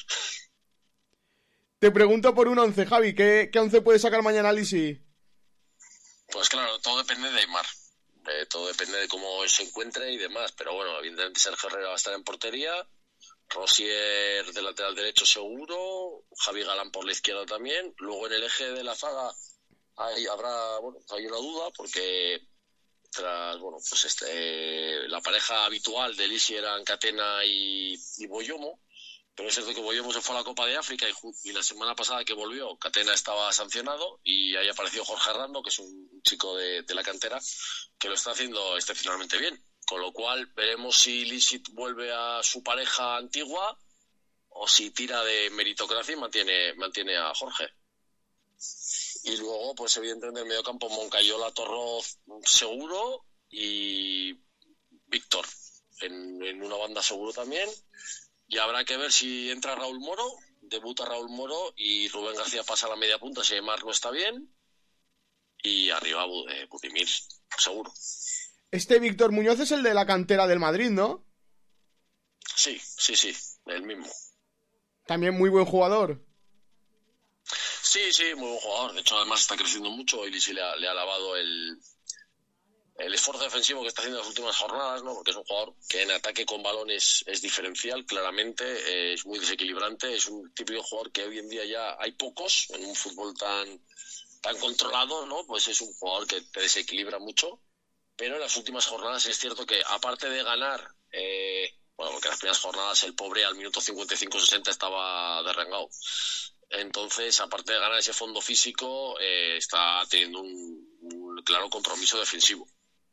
Te pregunto por un once, Javi, ¿qué, qué once puede sacar mañana Lisi? Pues claro, todo depende de Aimar. Eh, todo depende de cómo se encuentre y demás, pero bueno, evidentemente Sergio Herrera va a estar en portería, Rosier de lateral derecho seguro, Javi Galán por la izquierda también. Luego en el eje de la zaga hay, habrá, bueno, hay una duda porque tras, bueno, pues este, eh, la pareja habitual de Lisi eran Catena y, y Boyomo, pero es cierto que Boyomo se fue a la Copa de África y, y la semana pasada que volvió Catena estaba sancionado y ahí apareció Jorge Arrando, que es un chico de, de la cantera que lo está haciendo excepcionalmente bien, con lo cual veremos si Lisi vuelve a su pareja antigua o si tira de meritocracia y mantiene, mantiene a Jorge. Y luego, pues evidentemente en el mediocampo Moncayola, Torroz seguro y Víctor en, en una banda seguro también. Y habrá que ver si entra Raúl Moro, debuta Raúl Moro y Rubén García pasa a la media punta si Aimar no está bien. Y arriba eh, Budimir, seguro. Este Víctor Muñoz es el de la cantera del Madrid, ¿no? Sí, sí, sí, el mismo. También muy buen jugador. Sí, sí, muy buen jugador. De hecho, además está creciendo mucho y Lisi le ha, le ha alabado el, el esfuerzo defensivo que está haciendo en las últimas jornadas, ¿no? Porque es un jugador que en ataque con balones es diferencial, claramente, eh, es muy desequilibrante, es un típico jugador que hoy en día ya hay pocos en un fútbol tan, tan controlado, ¿no? Pues es un jugador que te desequilibra mucho, pero en las últimas jornadas es cierto que aparte de ganar, eh, bueno, porque en las primeras jornadas el pobre al minuto cincuenta y cinco sesenta estaba derrengado. Entonces, aparte de ganar ese fondo físico, eh, está teniendo un, un claro compromiso defensivo.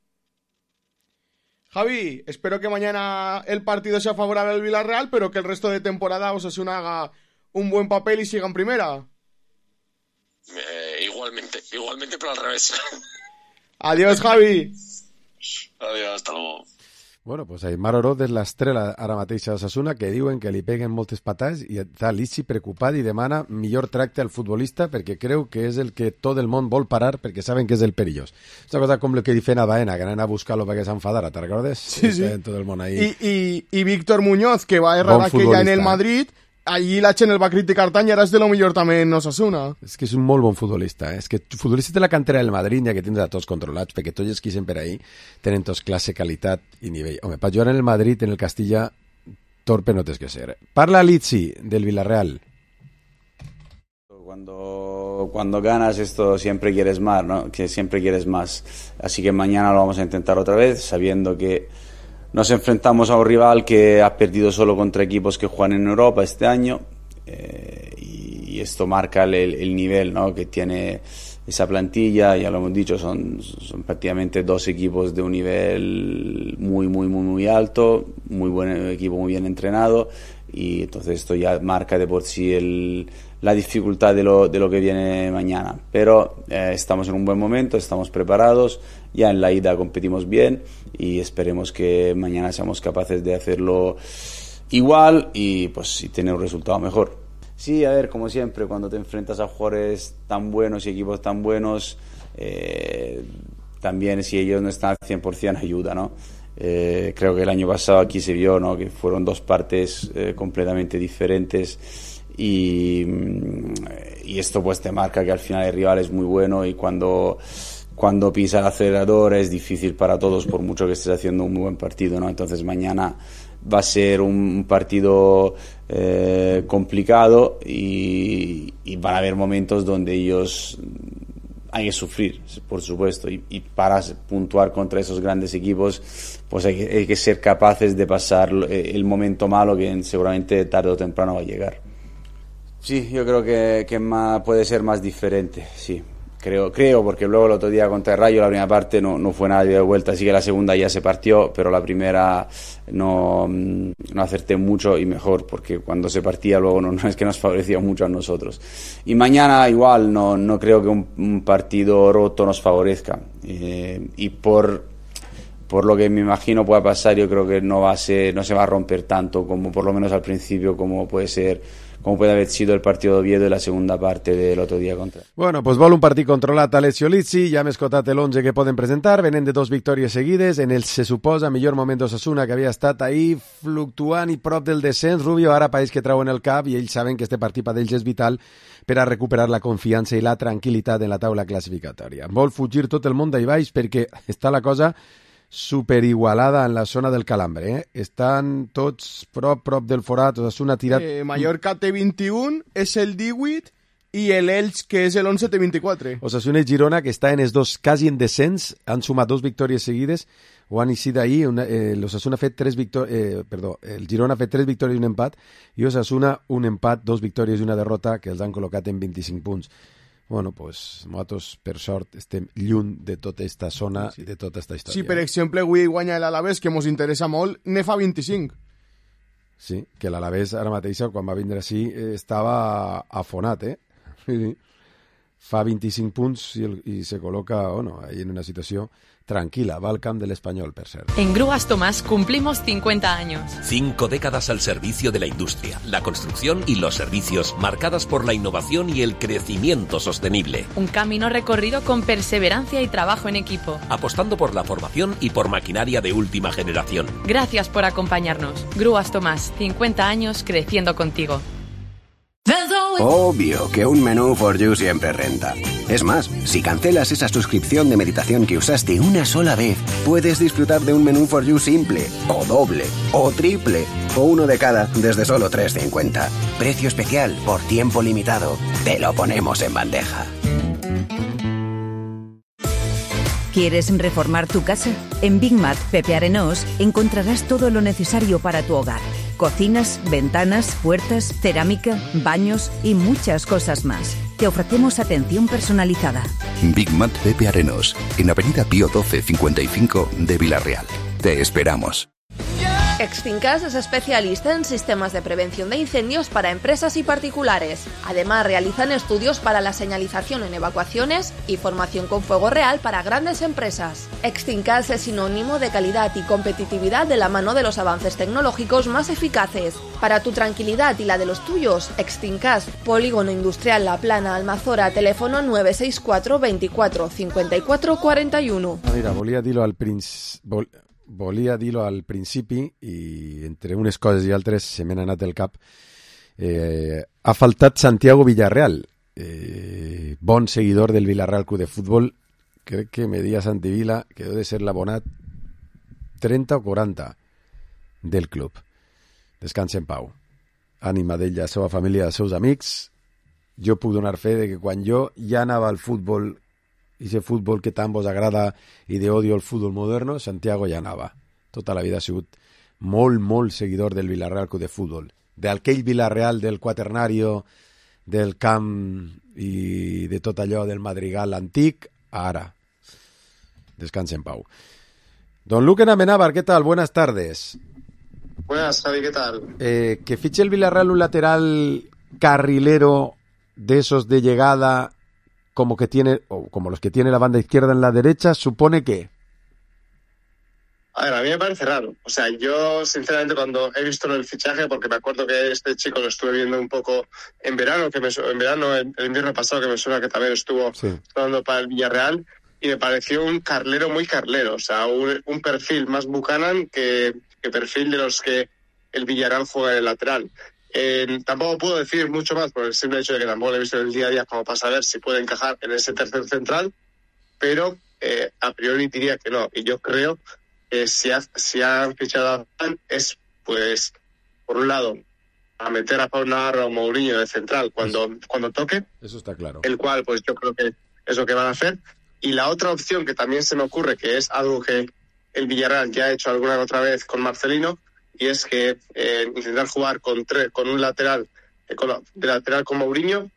Javi, espero que mañana el partido sea favorable al Villarreal, pero que el resto de temporada Osasuna haga un buen papel y siga en primera. Eh, igualmente, igualmente, pero al revés. Adiós, Javi. Adiós, hasta luego. Bueno, pues Aimar Oroz és l'estrela ara mateix a Osasuna, que diuen que li peguen moltes patades i està Lisi preocupat i demana millor tracte al futbolista perquè creu que és el que tot el món vol parar perquè saben que és el perillós. És una cosa com el que dice a Baena, que anen a buscar-lo perquè s'enfadara, ¿te recordes? Sí, sí. En tot el món ahí. Y, y, y Víctor Muñoz, que va a errar Bon aquella en el futbolista. Madrid, allí la Chen el va a criticar tant i ara és de lo millor també en Osasuna. És que és un molt bon futbolista, eh? És que futbolistes de la cantera del Madrid ja que tens a tots controlats, perquè tots els que hi per ahí tenen tots classe, qualitat i nivell. Home, per jugar en el Madrid, en el Castilla, torpe no tens que ser. Parla Lizzi del Villarreal. Cuando, cuando ganas esto siempre quieres más, ¿no? Que siempre quieres más. Así que mañana lo vamos a intentar otra vez, sabiendo que nos enfrentamos a un rival que ha perdido solo contra equipos que juegan en Europa este año, eh, y esto marca el, el nivel, ¿no?, que tiene esa plantilla. Ya lo hemos dicho, son, son prácticamente dos equipos de un nivel muy, muy, muy, muy alto, muy buen equipo, muy bien entrenado, y entonces esto ya marca de por sí el, la dificultad de lo, de lo que viene mañana. Pero eh, estamos en un buen momento, estamos preparados, ya en la ida competimos bien y esperemos que mañana seamos capaces de hacerlo igual y pues y tener un resultado mejor. Sí, a ver, como siempre, cuando te enfrentas a jugadores tan buenos y equipos tan buenos, eh, también si ellos no están al cien por ciento ayuda, ¿no? Eh, creo que el año pasado aquí se vio, ¿no?, que fueron dos partes eh, completamente diferentes y, y esto pues te marca que al final el rival es muy bueno y cuando, cuando pisa el acelerador es difícil para todos por mucho que estés haciendo un muy buen partido, ¿no? Entonces mañana va a ser un partido eh, complicado y, y van a haber momentos donde ellos hay que sufrir, por supuesto, y, y para puntuar contra esos grandes equipos, pues hay que, hay que ser capaces de pasar el momento malo que seguramente tarde o temprano va a llegar. Sí, yo creo que, que más, puede ser más diferente, sí. Creo, creo, porque luego el otro día contra el Rayo la primera parte no, no fue nada de vuelta, así que la segunda ya se partió, pero la primera no, no acerté mucho y mejor, porque cuando se partía luego no, no es que nos favorecía mucho a nosotros. Y mañana igual no, no creo que un, un partido roto nos favorezca, eh, y por, por lo que me imagino pueda pasar, yo creo que no va a ser, no se va a romper tanto como por lo menos al principio, como puede ser como puede haver sido el partido d'Oviedo i la segunda parte de l'altre dia contra. Bueno, pues vol un partit controlat a Alessio Lizzi, ja hem escoltat l'onze que poden presentar, venen de dos victòries seguides, en el se suposa millor moment d'Osasuna, que havia estat ahir fluctuant i prop del descens. Rubio ara pareix que trauen el cap i ells saben que este partit per ells és vital per a recuperar la confiança i la tranquil·litat en la taula classificatòria. Vol fugir tot el món d'ahí baix perquè està la cosa superigualada en la zona del calambre, eh? Estan tots prop, prop del forat. Osasuna ha tirat... Eh, Mallorca té vint-i-un, és el divuit, i l'Elx, que és l'onze, té vint-i-quatre. Osasuna i Girona, que està en els dos quasi en descens, han sumat dos victòries seguides, ho han iniciat ahir. Eh, l'Osasuna ha fet tres victòries... Eh, perdó, el Girona ha fet tres victòries i un empat, i Osasuna un empat, dos victòries i una derrota, que els han col·locat en vint-i-cinc punts. Bueno, pues nosaltres, per sort, estem lluny de tota aquesta zona i de tota aquesta història. Sí, per exemple, avui guanya l'Alavés, que ens interessa molt, ne fa vint-i-cinc. Sí, que l'Alavés ara mateix, quan va vindre així, estava afonat, eh? Sí. Fa vint-i-cinc punts i, el, i se col·loca, bueno, ahí en una situació tranquila. Va al camp del Español, per cert. En Grúas Tomás cumplimos cincuenta años. Cinco décadas al servicio de la industria, la construcción y los servicios, marcadas por la innovación y el crecimiento sostenible. Un camino recorrido con perseverancia y trabajo en equipo. Apostando por la formación y por maquinaria de última generación. Gracias por acompañarnos. Grúas Tomás, cincuenta años creciendo contigo. Obvio que un menú for you siempre renta. Es más, si cancelas esa suscripción de meditación que usaste una sola vez, puedes disfrutar de un menú for you simple, o doble, o triple, o uno de cada desde solo tres cincuenta. Precio especial por tiempo limitado. Te lo ponemos en bandeja. ¿Quieres reformar tu casa? En Big Mat Pepe Arenós encontrarás todo lo necesario para tu hogar. Cocinas, ventanas, puertas, cerámica, baños y muchas cosas más. Te ofrecemos atención personalizada. Big Mat Pepe Arenós, en Avenida Pío doce cincuenta y cinco de Villarreal. Te esperamos. Extincas es especialista en sistemas de prevención de incendios para empresas y particulares. Además, realizan estudios para la señalización en evacuaciones y formación con fuego real para grandes empresas. Extincas es sinónimo de calidad y competitividad de la mano de los avances tecnológicos más eficaces. Para tu tranquilidad y la de los tuyos, Extincas, Polígono Industrial La Plana, Almazora, teléfono nueve seis cuatro veinticuatro cincuenta y cuatro cuarenta y uno. Mira, volia dir-ho al principi... Vol... Volia dir-ho al principi i entre unes coses i altres se m'ha anat del cap. Eh, ha faltat Santiago Villarreal, eh, bon seguidor del Villarreal Club de Futbol. Crec que me dia Santi Vila, que deu de ser l'abonat trenta o quaranta del club. Descansa en pau. Ànima d'ell, la seva família, els seus amics. Jo puc donar fe de que quan jo ja anava al futbol, ese fútbol que tant vos agrada i de odio el fútbol moderno, Santiago ja anava. Tota la vida ha sigut molt, molt seguidor del Villarreal Club de Futbol. D'aquell Villarreal del quaternario, del camp i de tot allò del Madrigal antic, ara. Descansa en pau. Don Luque Amenábar, ¿qué tal? Buenas tardes. Buenas, Javi, ¿qué tal? Eh, que fiche el Villarreal un lateral carrilero de esos de llegada como que tiene, o como los que tiene la banda izquierda en la derecha, supone que... A ver, a mí me parece raro. O sea, yo, sinceramente, cuando he visto el fichaje, porque me acuerdo que este chico lo estuve viendo un poco en verano, que me, en verano, el, el invierno pasado, que me suena que también estuvo sí. jugando para el Villarreal, y me pareció un carlero muy carlero. O sea, un, un perfil más Buchanan que, que perfil de los que el Villarreal juega en el lateral. Eh, tampoco puedo decir mucho más por el simple hecho de que tampoco lo he visto en el día a día como para saber si puede encajar en ese tercer central, pero eh, a priori diría que no. Y yo creo que si, ha, si han fichado a Juan es, pues, por un lado, a meter a Pau Navarro o Mourinho de central cuando, eso, cuando toque. Eso está claro. El cual, pues yo creo que es lo que van a hacer. Y la otra opción que también se me ocurre, que es algo que el Villarreal ya ha hecho alguna otra vez con Marcelino, y es que eh, intentar jugar con, tre- con un lateral, eh, con, de lateral con Mourinho,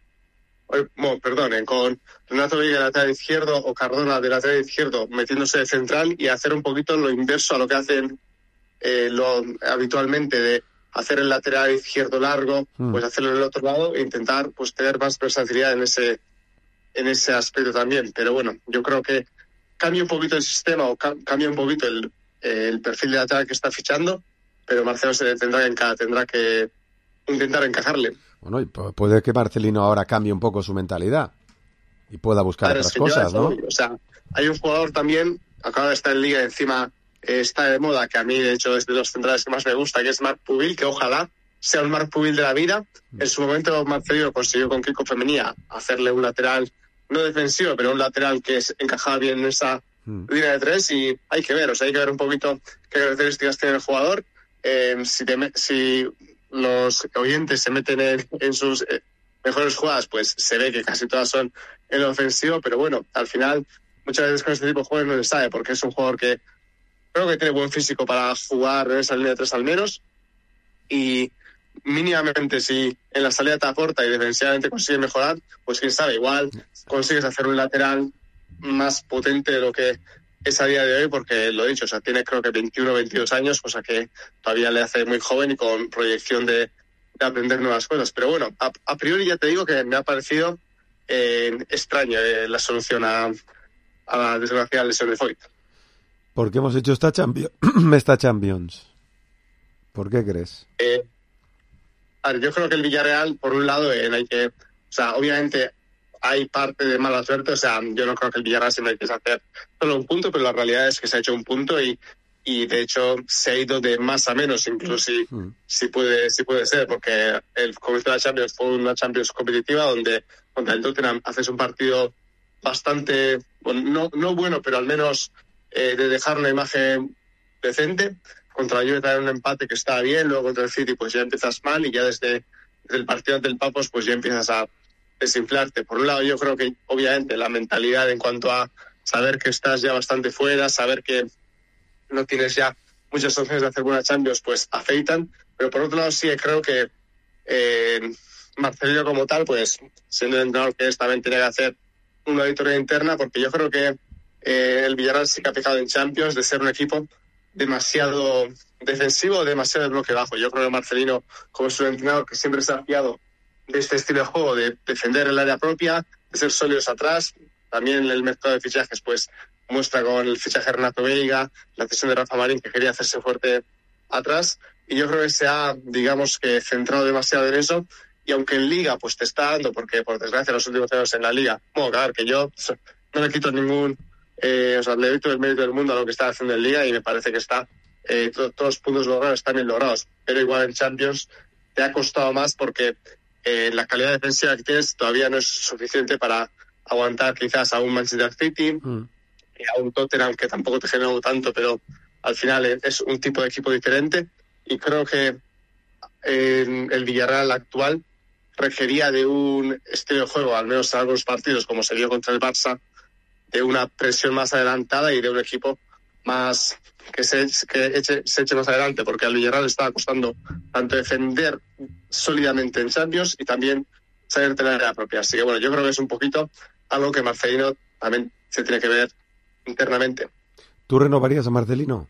eh, no, perdón, eh, con Renato Veiga de lateral izquierdo o Cardona de lateral izquierdo metiéndose de central, y hacer un poquito lo inverso a lo que hacen eh, lo, habitualmente, de hacer el lateral izquierdo largo, mm. pues hacerlo en el otro lado e intentar pues tener más versatilidad en ese en ese aspecto también. Pero bueno, yo creo que cambia un poquito el sistema o ca- cambia un poquito el, eh, el perfil de lateral que está fichando, pero Marcelo se tendrá que, enca- tendrá que intentar encajarle. Bueno, y pu- puede que Marcelino ahora cambie un poco su mentalidad y pueda buscar Claro, otras es que cosas, yo, ¿no? O sea, hay un jugador también, acaba de estar en Liga, encima eh, está de moda, que a mí de hecho es de los centrales que más me gusta, que es Marc Pubil, que ojalá sea un Marc Pubil de la vida. En su momento Marcelino consiguió con Kiko Femenía hacerle un lateral, no defensivo, pero un lateral que es, encajaba bien en esa mm. línea de tres, y hay que ver, o sea, hay que ver un poquito qué características tiene el jugador. Eh, si, te, si los oyentes se meten en, en sus eh, mejores jugadas, pues se ve que casi todas son en lo ofensivo, pero bueno, al final muchas veces con este tipo de jugadores no se sabe, porque es un jugador que creo que tiene buen físico para jugar en esa línea de tres al menos, y mínimamente si en la salida te aporta y defensivamente consigue mejorar, pues quién sabe, igual consigues hacer un lateral más potente de lo que es a día de hoy, porque lo he dicho, o sea, tiene creo que veintiuno o veintidós años, cosa que todavía le hace muy joven y con proyección de, de aprender nuevas cosas. Pero bueno, a, a priori ya te digo que me ha parecido eh, extraño eh, la solución a, a la desgraciada lesión de Foyt. ¿Por qué hemos hecho esta, champion- esta Champions? ¿Por qué crees? Eh, a ver, yo creo que el Villarreal, por un lado, eh, hay que, o sea, obviamente hay parte de mala suerte, o sea, yo no creo que el Villarreal siempre quiera hacer solo un punto, pero la realidad es que se ha hecho un punto y, y de hecho se ha ido de más a menos, incluso si, mm. si puede si puede ser, porque el comienzo de la Champions fue una Champions competitiva donde contra el Tottenham haces un partido bastante, bueno, no, no bueno, pero al menos eh, de dejar una imagen decente. Contra la Juve también un empate que estaba bien, luego contra el City pues ya empiezas mal, y ya desde, desde el partido ante el Papos pues ya empiezas a desinflarte. Por un lado, yo creo que obviamente la mentalidad en cuanto a saber que estás ya bastante fuera, saber que no tienes ya muchas opciones de hacer buena Champions, pues afeitan. Pero por otro lado, sí creo que eh, Marcelino como tal, pues siendo el entrenador que es, también tiene que hacer una auditoría interna, porque yo creo que eh, el Villarreal sí que ha fijado en Champions de ser un equipo demasiado defensivo, demasiado de bloque bajo. Yo creo que Marcelino, como es un entrenador que siempre se ha fiado de este estilo de juego, de defender el área propia, de ser sólidos atrás. También el mercado de fichajes pues muestra con el fichaje de Renato Veiga, la cesión de Rafa Marín, que quería hacerse fuerte atrás, y yo creo que se ha, digamos que, centrado demasiado en eso. Y aunque en Liga pues te está dando, porque por desgracia los últimos años en la Liga, bueno, claro, que yo no le quito ningún eh, o sea, le doy todo el mérito del mundo a lo que está haciendo en Liga, y me parece que está eh, to- todos los puntos logrados están bien logrados, pero igual en Champions te ha costado más, porque eh, la calidad defensiva que tienes todavía no es suficiente para aguantar quizás a un Manchester City, mm. a un Tottenham que tampoco te generó tanto, pero al final es un tipo de equipo diferente. Y creo que eh, el Villarreal actual requería de un estilo de juego, al menos en algunos partidos, como se vio contra el Barça, de una presión más adelantada y de un equipo más que se, que eche, se eche más adelante, porque al Villarreal le estaba costando tanto defender sólidamente en Champions y también salir de la área propia. Así que bueno, yo creo que es un poquito algo que Marcelino también se tiene que ver internamente. ¿Tú renovarías a Marcelino?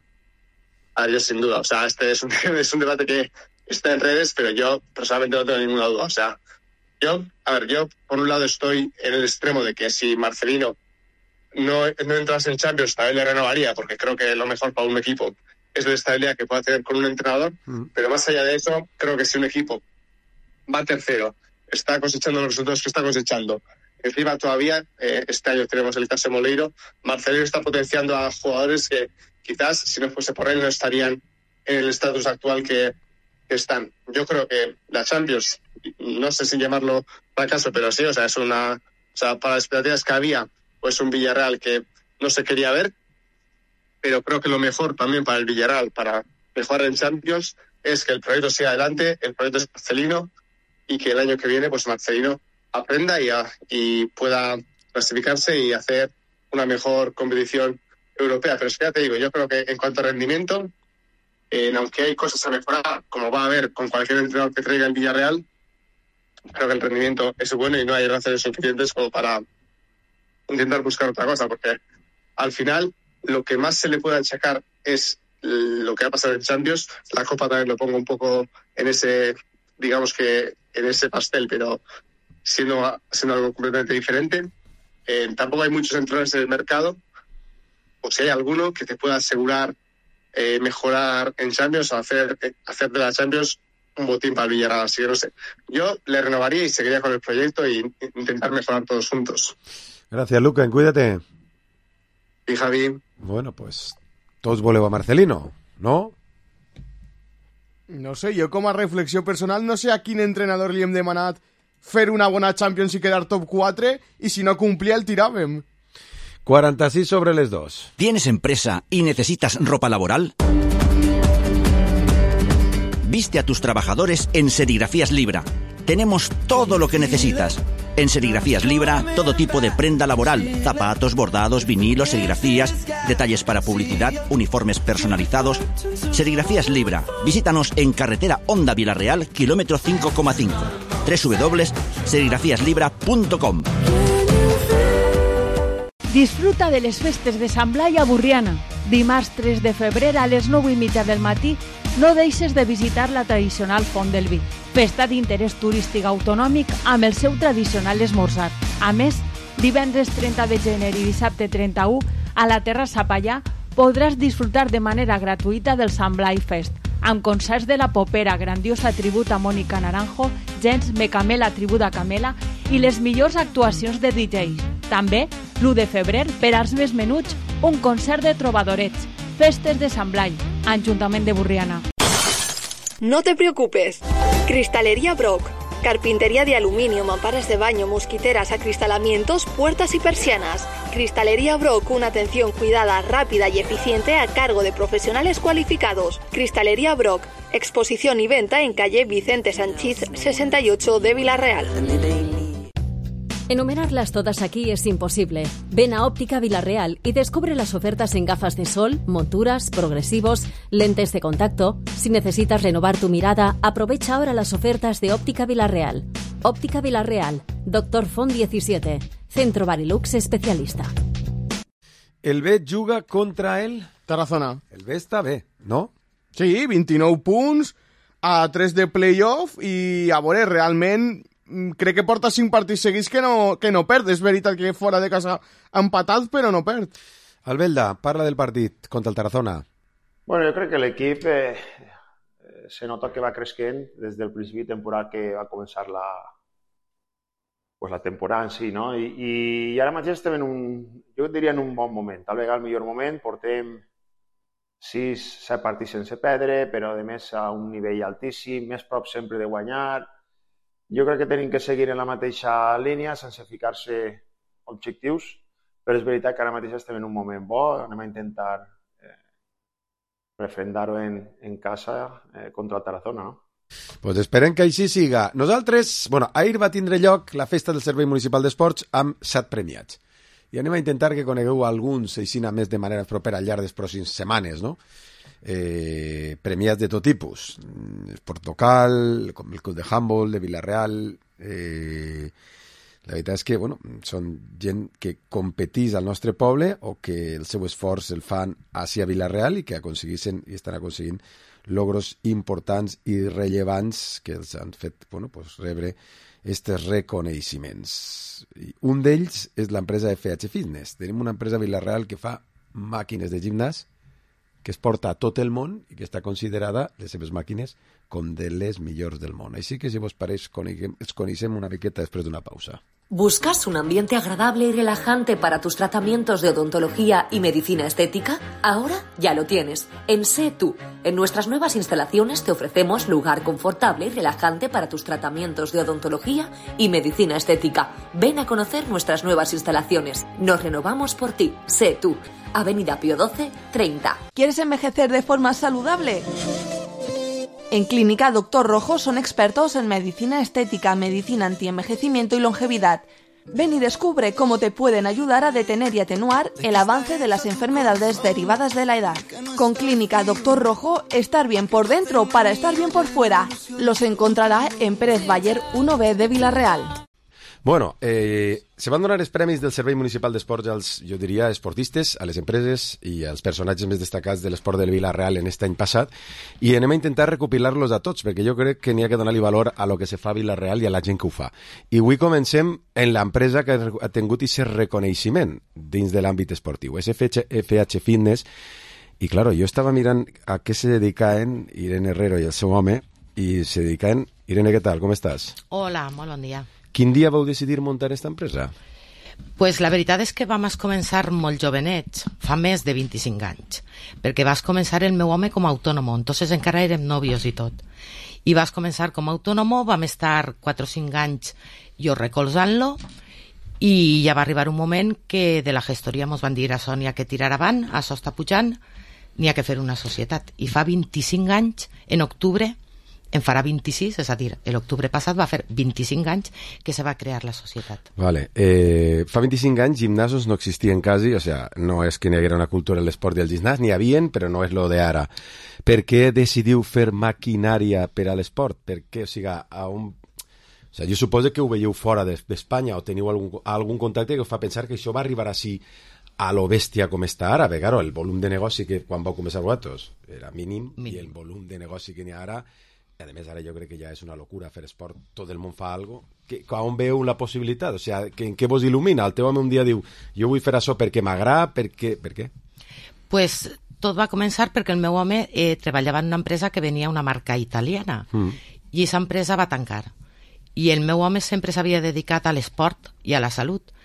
A yo sin duda, o sea, este es un, es un debate que está en redes, pero yo personalmente no tengo ninguna duda. O sea, yo, a ver, yo por un lado estoy en el extremo de que si Marcelino no, no entras en Champions, también le renovaría, porque creo que lo mejor para un equipo es la estabilidad que pueda tener con un entrenador. Mm. Pero más allá de eso, creo que si un equipo va tercero, está cosechando los resultados que está cosechando, encima todavía, eh, este año tenemos el caso de Moleiro, Marcelino está potenciando a jugadores que quizás, si no fuese por él, no estarían en el estatus actual que, que están. Yo creo que la Champions, no sé si llamarlo fracaso, pero sí, o sea, es una, o sea, para las expectativas que había, pues un Villarreal que no se quería ver, pero creo que lo mejor también para el Villarreal, para mejorar en Champions, es que el proyecto siga adelante, el proyecto es Marcelino, y que el año que viene, pues Marcelino aprenda y, a, y pueda clasificarse y hacer una mejor competición europea. Pero es que ya te digo, yo creo que en cuanto a rendimiento, eh, aunque hay cosas a mejorar, como va a haber con cualquier entrenador que traiga el Villarreal, creo que el rendimiento es bueno y no hay razones suficientes como para intentar buscar otra cosa, porque al final lo que más se le puede achacar es lo que ha pasado en Champions. La Copa también lo pongo un poco en ese, digamos que en ese pastel, pero siendo, siendo algo completamente diferente. Eh, tampoco hay muchos entrenadores en el mercado, o si hay alguno que te pueda asegurar eh, mejorar en Champions o hacer, eh, hacer de la Champions un botín para el Villarreal. Así que no sé, yo le renovaría y seguiría con el proyecto e intentar mejorar todos juntos. Gracias, Luquen, cuídate. Y Javi. Bueno, pues todos voleu a Marcelino, no? No sé, jo com a reflexió personal no sé a quin entrenador li hem demanat fer una bona Champions i quedar top quatre y si no complia el tiràvem. cuarenta y seis sobre les dos. ¿Tienes empresa y necesitas ropa laboral? Viste a tus trabajadores en Serigrafías Libra. Tenemos todo lo que necesitas. En Serigrafías Libra, todo tipo de prenda laboral, zapatos, bordados, vinilos, serigrafías, detalles para publicidad, uniformes personalizados. Serigrafías Libra. Visítanos en carretera Honda Vilareal, kilómetro cinco coma cinco. doble u doble u doble u punto serigrafías libra punto com. Disfruta de les festes de Sant Blai a Burriana. Dimarts tres de febrer a les nou i mitja del matí no deixes de visitar la tradicional Font del Vi, festa d'interès turístic autonòmic amb el seu tradicional esmorzar. A més, divendres trenta de gener i dissabte trenta-u, a la Terrassa Pallà podràs disfrutar de manera gratuïta del Sant Blai Fest, amb concerts de la Popera, grandiosa tribut a Mònica Naranjo, Gens Mecamela, tribut a Camela i les millors actuacions de D Js. També, l'u de febrer, per als més menuts, un concert de trobadorets. Festes de Sant Blai, Ajuntament de Burriana. No te preocupes. Cristalería Brock. Carpintería de aluminio, mamparas de baño, mosquiteras, acristalamientos, puertas y persianas. Cristalería Brock, una atención cuidada, rápida y eficiente a cargo de profesionales cualificados. Cristalería Brock. Exposición y venta en calle Vicente Sanchís sesenta y ocho de Vilarreal. Enumerarlas todas aquí es imposible. Ven a Óptica Vilarreal y descubre las ofertas en gafas de sol, monturas, progresivos, lentes de contacto. Si necesitas renovar tu mirada, aprovecha ahora las ofertas de Óptica Vilarreal. Óptica Vilarreal, Doctor Font diecisiete, Centro Barilux especialista. El B juga contra el... Tarazona. El B està bé, no? Sí, vint-i-nou punts, a tres de playoff i a veure, realment... crec que porta cinc partits seguits que no, que no perd. És veritat que fora de casa ha empatat, però no perd. Albelda, parla del partit contra el Tarazona. Bueno, jo crec que l'equip eh, se nota que va creixent des del principi de temporada que va començar la, pues la temporada en si, no? I, i ara mateix estem en un, jo diria en un bon moment, tal vegada el millor moment. Portem sis, set partits sense perdre, però a més a un nivell altíssim, més prop sempre de guanyar. Jo crec que tenim que seguir en la mateixa línia sense ficar-se objectius, però és veritat que ara mateix estem en un moment bo, anem a intentar eh, refrendar-ho en, en casa eh, contra el Tarazona, no? Pues esperem que així siga. Nosaltres, bueno, ahir va tindre lloc la festa del Servei Municipal d'Esports amb set premiats. I anem a intentar que conegueu alguns, així més de manera propera al llarg de les pròximes setmanes, no? Eh, premiats de tot tipus, esport local, com el club de handball de Vilareal. Eh, la veritat és que bueno, són gent que competís al nostre poble o que el seu esforç el fan hacia Vilareal i que aconseguissin i estan aconseguint logros importants i rellevants que els han fet bueno, pues, rebre estos reconeixements. I un d'ells és l'empresa F H Fitness. Tenim una empresa a Vilareal que fa màquines de gimnàs que es porta a tot el món i que està considerada, les seves màquines, com de les millors del món. Així que, si vos pareix, ens coneixem una miqueta després d'una pausa. ¿Buscas un ambiente agradable y relajante para tus tratamientos de odontología y medicina estética? Ahora ya lo tienes. En Sé Tú. En nuestras nuevas instalaciones te ofrecemos lugar confortable y relajante para tus tratamientos de odontología y medicina estética. Ven a conocer nuestras nuevas instalaciones. Nos renovamos por ti. Sé Tú. Avenida Pío doce, treinta. ¿Quieres envejecer de forma saludable? En Clínica Doctor Rojo son expertos en medicina estética, medicina antienvejecimiento y longevidad. Ven y descubre cómo te pueden ayudar a detener y atenuar el avance de las enfermedades derivadas de la edad. Con Clínica Doctor Rojo, estar bien por dentro para estar bien por fuera. Los encontrará en Pérez Bayer uno B de Vila-real. Bueno, eh, se van donar els premis del Servei Municipal d'Esports als, jo diria, esportistes, a les empreses i als personatges més destacats de l'esport del Vila-real en aquest any passat, i anem a intentar recopilar-los a tots, perquè jo crec que n'hi ha que donar-li valor a lo que se fa a Vila-real i a la gent que ho fa. I avui comencem en l'empresa que ha tingut aquest reconeixement dins de l'àmbit esportiu, és F H Fitness, i claro, jo estava mirant a què se dedicaven Irene Herrero i el seu home, i se dedicaven... Irene, què tal? Com estàs? Hola, molt bon dia. Quin dia vau decidir muntar aquesta empresa? Pues la veritat és que vam començar molt jovenets, fa més de vint-i-cinc anys, perquè vas començar el meu home com a autònom, entonces encara érem nòvios i tot. I vas començar com a autònom, vam estar quatre o cinc anys jo recolzant-lo, i ja va arribar un moment que de la gestoria ens van dir a Sònia que tirar avant, això està pujant, n'hi ha que fer una societat. I fa vint-i-cinc anys, en octubre, en farà vint-i-sis, és a dir, l'octubre passat va fer vint-i-cinc anys que se va crear la societat. Vale. Eh, fa vint-i-cinc anys gimnasos no existien quasi, o sea, no és que n'hi haguera una cultura en l'esport i el gimnàs, n'hi havia, però no és lo de ara. Per què decidiu fer maquinària per a l'esport? Per què, o sigui, a un... O sigui, jo suposo que ho veieu fora d'Espanya o teniu algun, algun contacte que us fa pensar que això va arribar així a lo bèstia com està ara, perquè, claro, el volum de negoci que quan vau començar vosaltres era mínim, mínim, i el volum de negoci que n'hi ha ara, a més ara jo crec que ja és una locura fer esport, tot el món fa algo, que, on veu la possibilitat? O sigui, que, en què vos il·lumina? El teu home un dia diu, jo vull fer això perquè m'agrada, perquè... Per què? Pues tot va començar perquè el meu home eh, treballava en una empresa que venia una marca italiana, mm. i aquesta empresa va tancar. I el meu home sempre s'havia dedicat a l'esport i a la salut,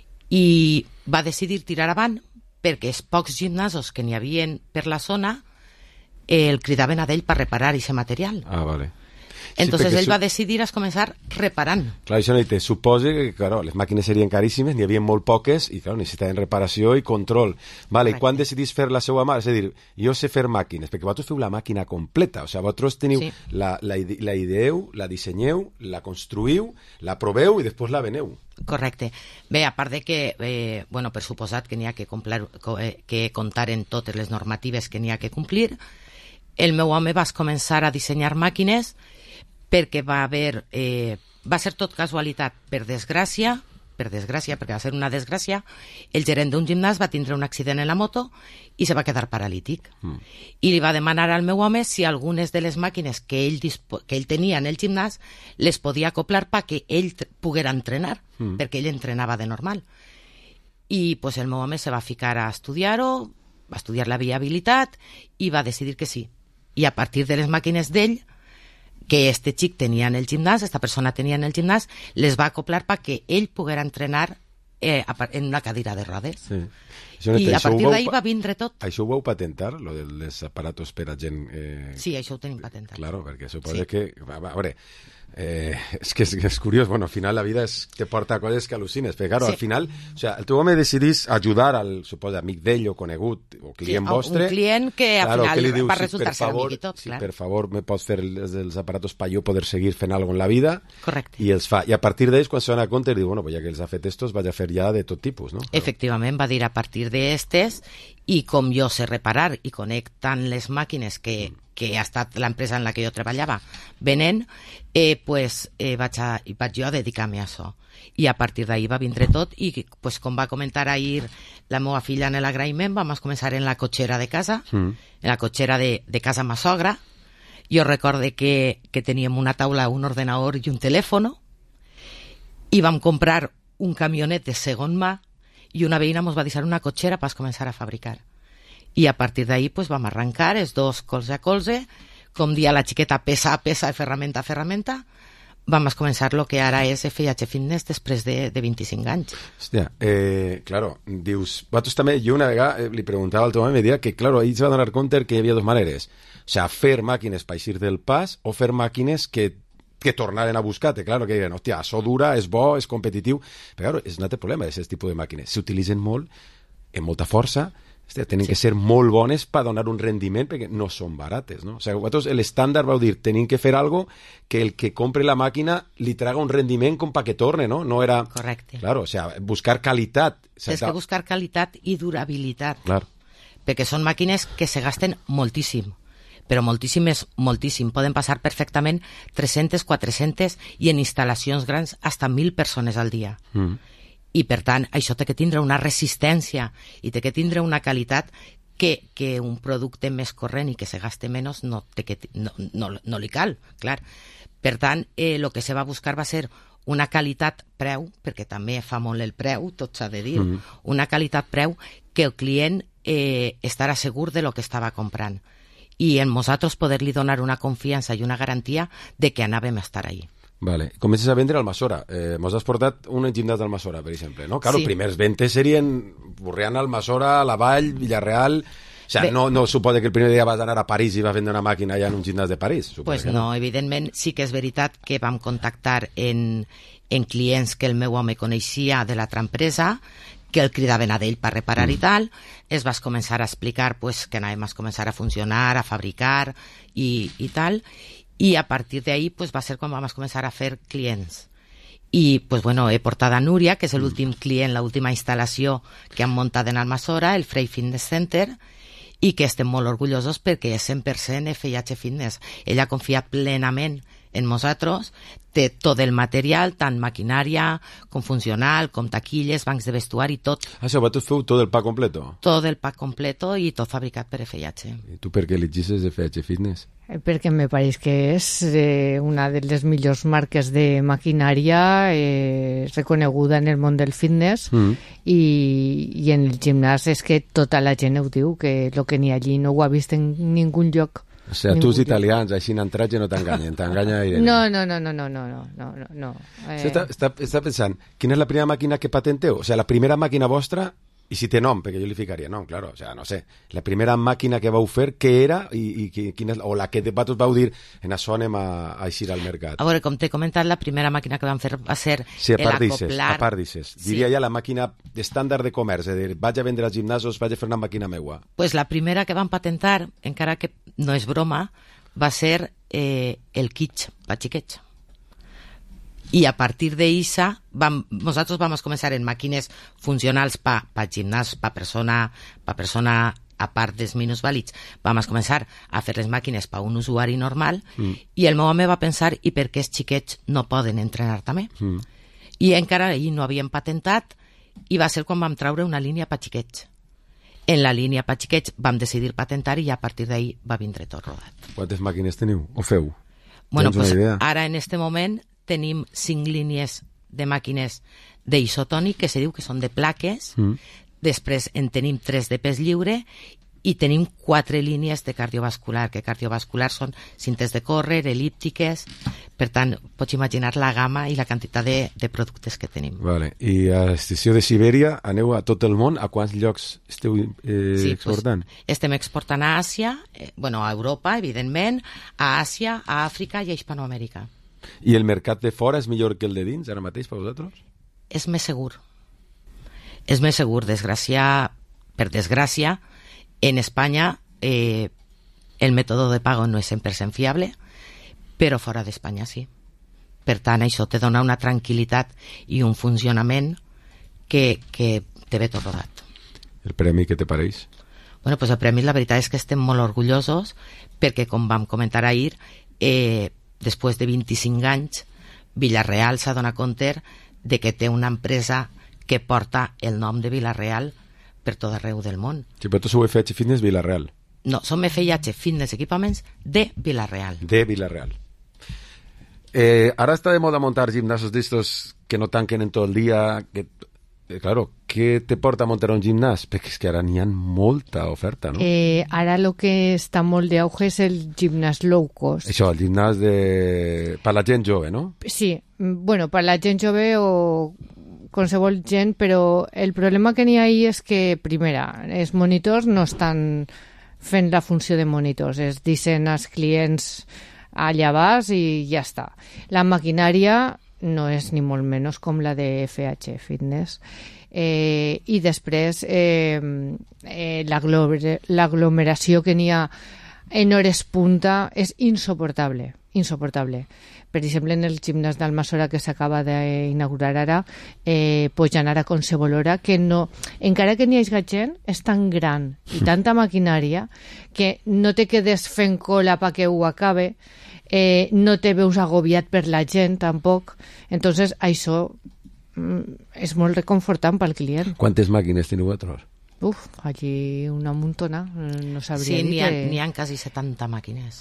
i va decidir tirar avant perquè els pocs gimnasos que n'hi havia per la zona Eh, el cridaven a d'ell per reparar aquest material. Ah, vale. Entonces sí, ell su... va decidir es començar reparant. Clar, això no te suposa que, claro, les màquines serien caríssimes, n'hi havia molt poques i, claro, necessitaven reparació i control. Vale, i quan decidís fer la seva mà? És a dir, jo sé fer màquines, perquè vosaltres feu la màquina completa, o sigui, vosaltres teniu sí. la, la, la ideeu, la dissenyeu, la construïu, la proveu i després la veneu. Correcte. Bé, a part de que, eh, bueno, per suposat que n'hi ha que, complir, que comptar en totes les normatives que n'hi ha que complir, el meu home va començar a dissenyar màquines perquè va haver... Eh, va ser tot casualitat. Per desgràcia, per desgràcia, perquè va ser una desgràcia, el gerent d'un gimnàs va tindre un accident en la moto i se va quedar paralític. Mm. I li va demanar al meu home si algunes de les màquines que ell, que ell tenia en el gimnàs les podia acoplar perquè ell poguera entrenar, mm. perquè ell entrenava de normal. I pues, el meu home se va ficar a estudiar-ho, va estudiar la viabilitat i va decidir que sí. I a partir de les màquines d'ell, que este xic tenia en el gimnàs, esta persona tenia en el gimnàs, les va acoplar perquè ell poguera entrenar eh, en una cadira de rodes. Sí. I a partir d'ahí va vindre tot. Això ho vau patentar, lo dels aparatos per a gent... Eh... Sí, això ho tenim patentat. Claro, perquè suposa sí. que... A veure, eh, és que és, és curiós, bueno, al final la vida és, te porta coses que al·lucines, però claro, sí. al final, o sea, el teu home decidís ajudar al, suposa, amic d'ell o conegut o client sí, vostre. Un client que al claro, final que dius, va resultar si ser favor, amic i tot, si clar. per favor me pots fer els, els aparatos per jo poder seguir fent alguna cosa en la vida. Correcte. I els fa. I a partir d'ells, quan se van a compte, diu, bueno, pues ja que els ha fet estos, vaig a fer ja de tot tipus, no? Efectivament, va dir a partir d'estes, i com jo sé reparar i conec tant les màquines que, que ha estat l'empresa en la que jo treballava venent, eh, pues, eh, vaig, a, vaig jo a dedicar-me a això. I a partir d'ahir va vindre tot i pues, com va comentar ahir la meva filla en l'agraïment, vam començar en la cotxera de casa, mm. en la cotxera de, de casa ma sogra. Jo recorde que, que teníem una taula, un ordenador i un telèfon i vam comprar un camionet de segon mà i una veïna ens va deixar una cotxera per començar a fabricar. I a partir d'ahí pues, vam arrencar els dos colze a colze, com dia la xiqueta pesa a pesa, ferramenta a ferramenta, vam començar el que ara és F H Fitness després de, de vint-i-cinc anys. Hòstia, eh, claro, dius, vosaltres també, jo una vegada li preguntava al teu home, me deia que, claro, ell se va donar compte que hi havia dues maneres, o sigui, fer màquines per eixir del pas o fer màquines que que tornaren a buscar-te, claro, que diuen, hòstia, això dura, és bo, és competitiu, però claro, és un altre problema d'aquest tipus de màquines, s'utilitzen molt, amb molta força, Hòstia, tenen sí. que ser molt bones per donar un rendiment, perquè no són barates, no? O sigui, vosaltres l'estàndard vau dir, tenim que fer algo que el que compre la màquina li traga un rendiment com pa que torne, no? No era... Correcte. Claro, o sea, buscar qualitat. És que buscar qualitat i durabilitat. Claro. Perquè són màquines que se gasten moltíssim, però moltíssim és moltíssim. Poden passar perfectament tres-centes, quatre-centes i en instal·lacions grans hasta mil persones al dia. Mm. I, per tant, això té que tindre una resistència i té que tindre una qualitat que, que un producte més corrent i que se gaste menys no, té que, no, no, no li cal, clar. Per tant, el eh, que se va buscar va ser una qualitat-preu, perquè també fa molt el preu, tot s'ha de dir, mm. una qualitat-preu que el client eh, estarà segur de lo que estava comprant. I en nosaltres poder-li donar una confiança i una garantia de que anàvem a estar ahí. Vale. Comences a vendre Almassora. Eh, mos has portat un gimnàs d'Almassora, per exemple, no? Claro, sí. primers ventes serien Borriana, Almassora, La Vall, Villarreal... O sea, no, no suposa que el primer dia vas anar a París i vas vendre una màquina allà en un gimnàs de París. Pues no, no, evidentment sí que és veritat que vam contactar en, en clients que el meu home coneixia de l'altra empresa, que el cridaven a d'ell per reparar mm. i tal, es vas començar a explicar pues, que anàvem a començar a funcionar, a fabricar i, i tal, i a partir d'ahí pues, va ser quan vam començar a fer clients. I pues, bueno, he portat a Núria, que és l'últim client, l'última instal·lació que han muntat en Almassora, el Frey Fitness Center, i que estem molt orgullosos perquè és cent per cent F I H Fitness. Ella ha confiat plenament en nosaltres, té tot el material, tant maquinària com funcional, com taquilles, bancs de vestuari, tot. Ah, això, vosaltres feu tot el pack completo? Tot el pack completo i tot fabricat per F I H. I tu per què elegis F I H Fitness? Perquè me pareix que és eh, una de les millors marques de maquinària eh, reconeguda en el món del fitness mm. i, i en el gimnàs és que tota la gent ho diu, que el que n'hi ha allí no ho ha vist en ningú lloc. O sigui, tu els italians, així en entratge no t'enganyen, t'enganya Irene. No, no, no, no, no, no, no, no, no. Eh... Està, està, està pensant, quina és la primera màquina que patenteu? O sigui, la primera màquina vostra, i si té nom, perquè jo li ficaria nom, claro, o sea, no sé, la primera màquina que vau fer, què era, i, i quina és, o la que vosaltres vau dir, en això anem a, a eixir al mercat. A veure, com t'he comentat, la primera màquina que vam fer va ser sí, a part l'acoplar... a part d'aixes, diria sí. ja la màquina estàndard de comerç, és a dir, vaig a vendre als gimnasos, vaig a fer una màquina meua. Pues la primera que vam patentar, encara que no és broma, va ser eh, el kitsch, pa xiquets. I a partir d'Issa, nosaltres vam començar en màquines funcionals pa, pa gimnàs, pa persona, pa persona a part dels minusvàlids. Vam començar a fer les màquines pa un usuari normal mm. i el meu home va pensar, i per què els xiquets no poden entrenar també? Mm. I encara ahir no havíem patentat i va ser quan vam treure una línia pa xiquets. En la línia pa xiquets vam decidir patentar i a partir d'ahir va vindre tot rodat. Quantes màquines teniu? O feu? Bueno, pues ara en este moment tenim cinc línies de màquines d'isotònic, que se diu que són de plaques, mm. després en tenim tres de pes lliure i tenim quatre línies de cardiovascular, que cardiovascular són cintes de córrer, elíptiques, per tant, pots imaginar la gamma i la quantitat de, de productes que tenim. Vale. I a l'estació de Sibèria aneu a tot el món? A quants llocs esteu eh, sí, exportant? Pues, estem exportant a Àsia, eh, bueno, a Europa, evidentment, a Àsia, a Àfrica i a Hispanoamèrica. I el mercat de fora és millor que el de dins, ara mateix, per vosaltres? És més segur. És més segur, desgràcia, per desgràcia, en Espanya eh, el mètode de pago no és cent per cent fiable, però fora d'Espanya sí. Per tant, això te dona una tranquil·litat i un funcionament que, que te ve tot rodat. El premi, què te pareix? Bueno, pues el premi, la veritat és que estem molt orgullosos perquè, com vam comentar ahir, eh, després de vint-i-cinc anys, Villarreal s'ha donat compte de que té una empresa que porta el nom de Villarreal per tot arreu del món. Sí, però tu sou F I H Fitness Villarreal. No, som F I H Fitness Equipaments de Villarreal. De Villarreal. Eh, ara està de moda montar gimnasos d'estos que no tanquen en tot el dia, que, eh, claro, què te porta a muntar un gimnàs? Perquè és que ara n'hi ha molta oferta, no? Eh, ara el que està molt d'auge és el gimnàs low cost. Això, el gimnàs de... per la gent jove, no? Sí, bueno, per la gent jove o qualsevol gent, però el problema que n'hi ha ahí és que, primera, els monitors no estan fent la funció de monitors, es dicen als clients allà vas i ja està. La maquinària no és ni molt menys com la de F I H Fitness. Eh, I després eh, eh, l'aglomeració que n'hi ha en hores punta és insoportable, insoportable. Per exemple, en el gimnàs d'Almassora que s'acaba d'inaugurar ara, eh, pujan ara a qualsevol hora, que no, encara que n'hi hagi gent, és tan gran i tanta maquinària que no te quedes fent cola perquè ho acabe, eh, no te veus agobiat per la gent tampoc. Entonces això mm, és molt reconfortant pel client. ¿Cuántas máquinas tiene vosaltres? Uf, allí una montona, no sabria sí, dir n'hi ha, que... n'hi ha quasi setanta màquines.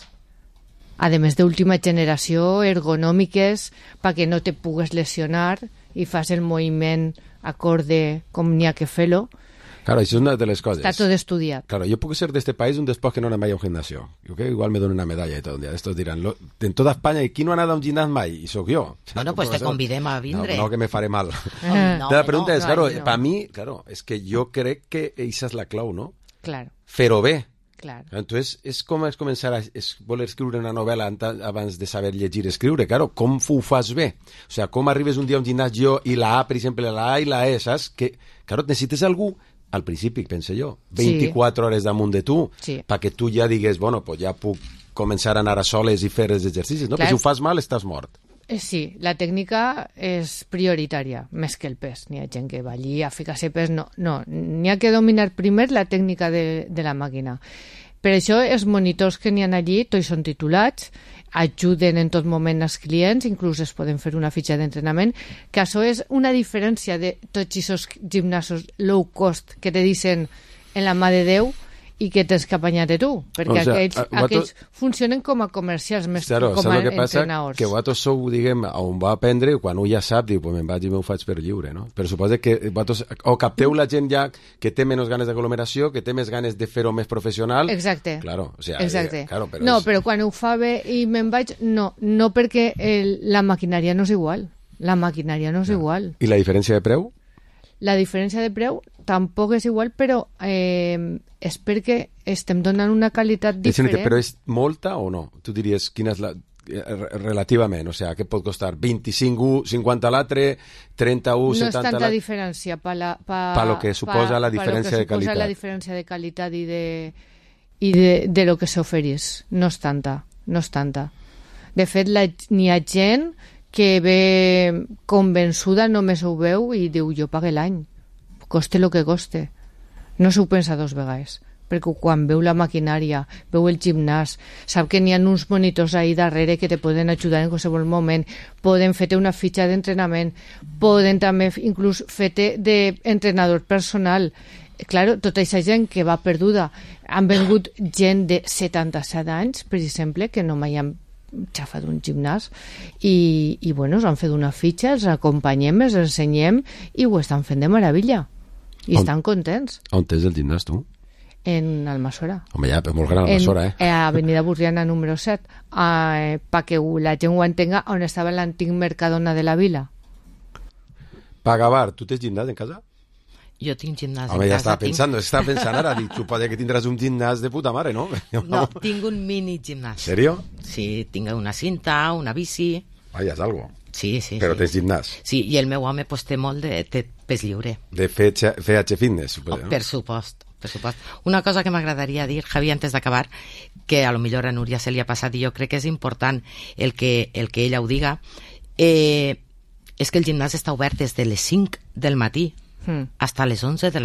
A més d'última generació, ergonòmiques, perquè no te pugues lesionar i fas el moviment acorde com n'hi ha que fer-lo. Claro, eso es una de las cosas. Está todo estudiado. Claro, yo puedo ser de este país un después que no me vaya a un gimnasio. Yo que igual me doy una medalla y todo un día. Estos dirán, lo, en toda España, ¿y quién no ha anado a un gimnasio mai? Y soy yo. Bueno, pues te convidem a vindre. No, no, que me faré mal. No, la pregunta no, es, claro, no. para mí, claro, es que yo creo que esa es la clau, ¿no? Claro. Pero bé. Claro. Entonces, és com és començar a és voler escriure una novel·la abans de saber llegir i escriure. Claro, com ho fas bé? O sea, com arribes un dia a un gimnàs i la A, per exemple, la A i la E, saps? Que, claro, necessites algú, al principi, pense jo, vint-i-quatre sí. hores damunt de tu, sí. perquè tu ja digues, bueno, pues ja puc començar a anar a soles i fer els exercicis, no? Clar. Que si ho fas mal, estàs mort. Sí, la tècnica és prioritària, més que el pes. N'hi ha gent que va allí a ficar-se pes. No, no, n'hi ha que dominar primer la tècnica de, de la màquina. Per això els monitors que n'hi ha allí, tots són titulats, ajuden en tot moment els clients, inclús es poden fer una fitxa d'entrenament, que això és una diferència de tots aquests gimnasos low cost que te dicen en la mà de Déu, i que tens que apanyar-te tu, perquè o sea, aquells, a, aquells funcionen com a comercials més claro, que com a que entrenadors. Que vosaltres sou, diguem, on va aprendre, quan un ja sap, diu, pues me'n vaig i m'ho faig per lliure, no? Però suposa que vosaltres, o capteu la gent ja que té menys ganes d'aglomeració, que té més ganes de fer-ho més professional. Exacte. Claro, o sea, Exacte. Eh, claro, però no, és... però quan ho fa bé i me'n vaig, no, no perquè el, la maquinària no és igual. La maquinària no és ja. igual. I la diferència de preu? La diferència de preu tampoc és igual, però eh, és perquè estem donant una qualitat diferent. Però és molta o no? Tu diries quina és la... relativament, o sea, què pot costar? vint-i-cinc u, cinquanta l'altre, trenta u, setanta l'altre... No és tanta diferència per la, pa, pa lo que suposa pa, la diferència pa de qualitat. la diferència de qualitat i de, i de, de lo que s'oferís. No és tanta, no és tanta. De fet, n'hi ha gent que ve convençuda, només ho veu i diu, jo pague l'any, coste lo que coste. No s'ho pensa dos vegades, perquè quan veu la maquinària, veu el gimnàs, sap que n'hi ha uns monitors ahí darrere que te poden ajudar en qualsevol moment, poden fer-te una fitxa d'entrenament, poden també inclús fer-te d'entrenador personal. Claro, tota aquesta gent que va perduda, han vengut gent de setanta-set anys, per exemple, que no mai han xafa d'un gimnàs i, i bueno, s'han fet una fitxa, els acompanyem, els ensenyem i ho estan fent de meravella i on, estan contents. On tens el gimnàs tu? En Almassora. Home, ja, és molt gran Almassora, eh? A Avenida Burriana número set, eh, perquè la gent ho entenga, on estava l'antic Mercadona de la Vila. Pagavar, tu tens gimnàs en casa? Jo tinc gimnàs Home, en ja casa. estava pensant, tinc... estava pensant ara, dic, tu potser que tindràs un gimnàs de puta mare, no? No, tinc un mini gimnàs. ¿Serio? Sí, tinc una cinta, una bici... Vaya, és algo. Sí, sí. Però sí. tens gimnàs. Sí, i el meu home pues, té molt de té pes lliure. De F H Fitness, suposo, oh, no? Per supost, per supost. Una cosa que m'agradaria dir, Javi, antes d'acabar, que a lo millor a Núria se li ha passat i jo crec que és important el que, el que ella ho diga, eh, és que el gimnàs està obert des de les cinc del matí mm. fins a les onze de la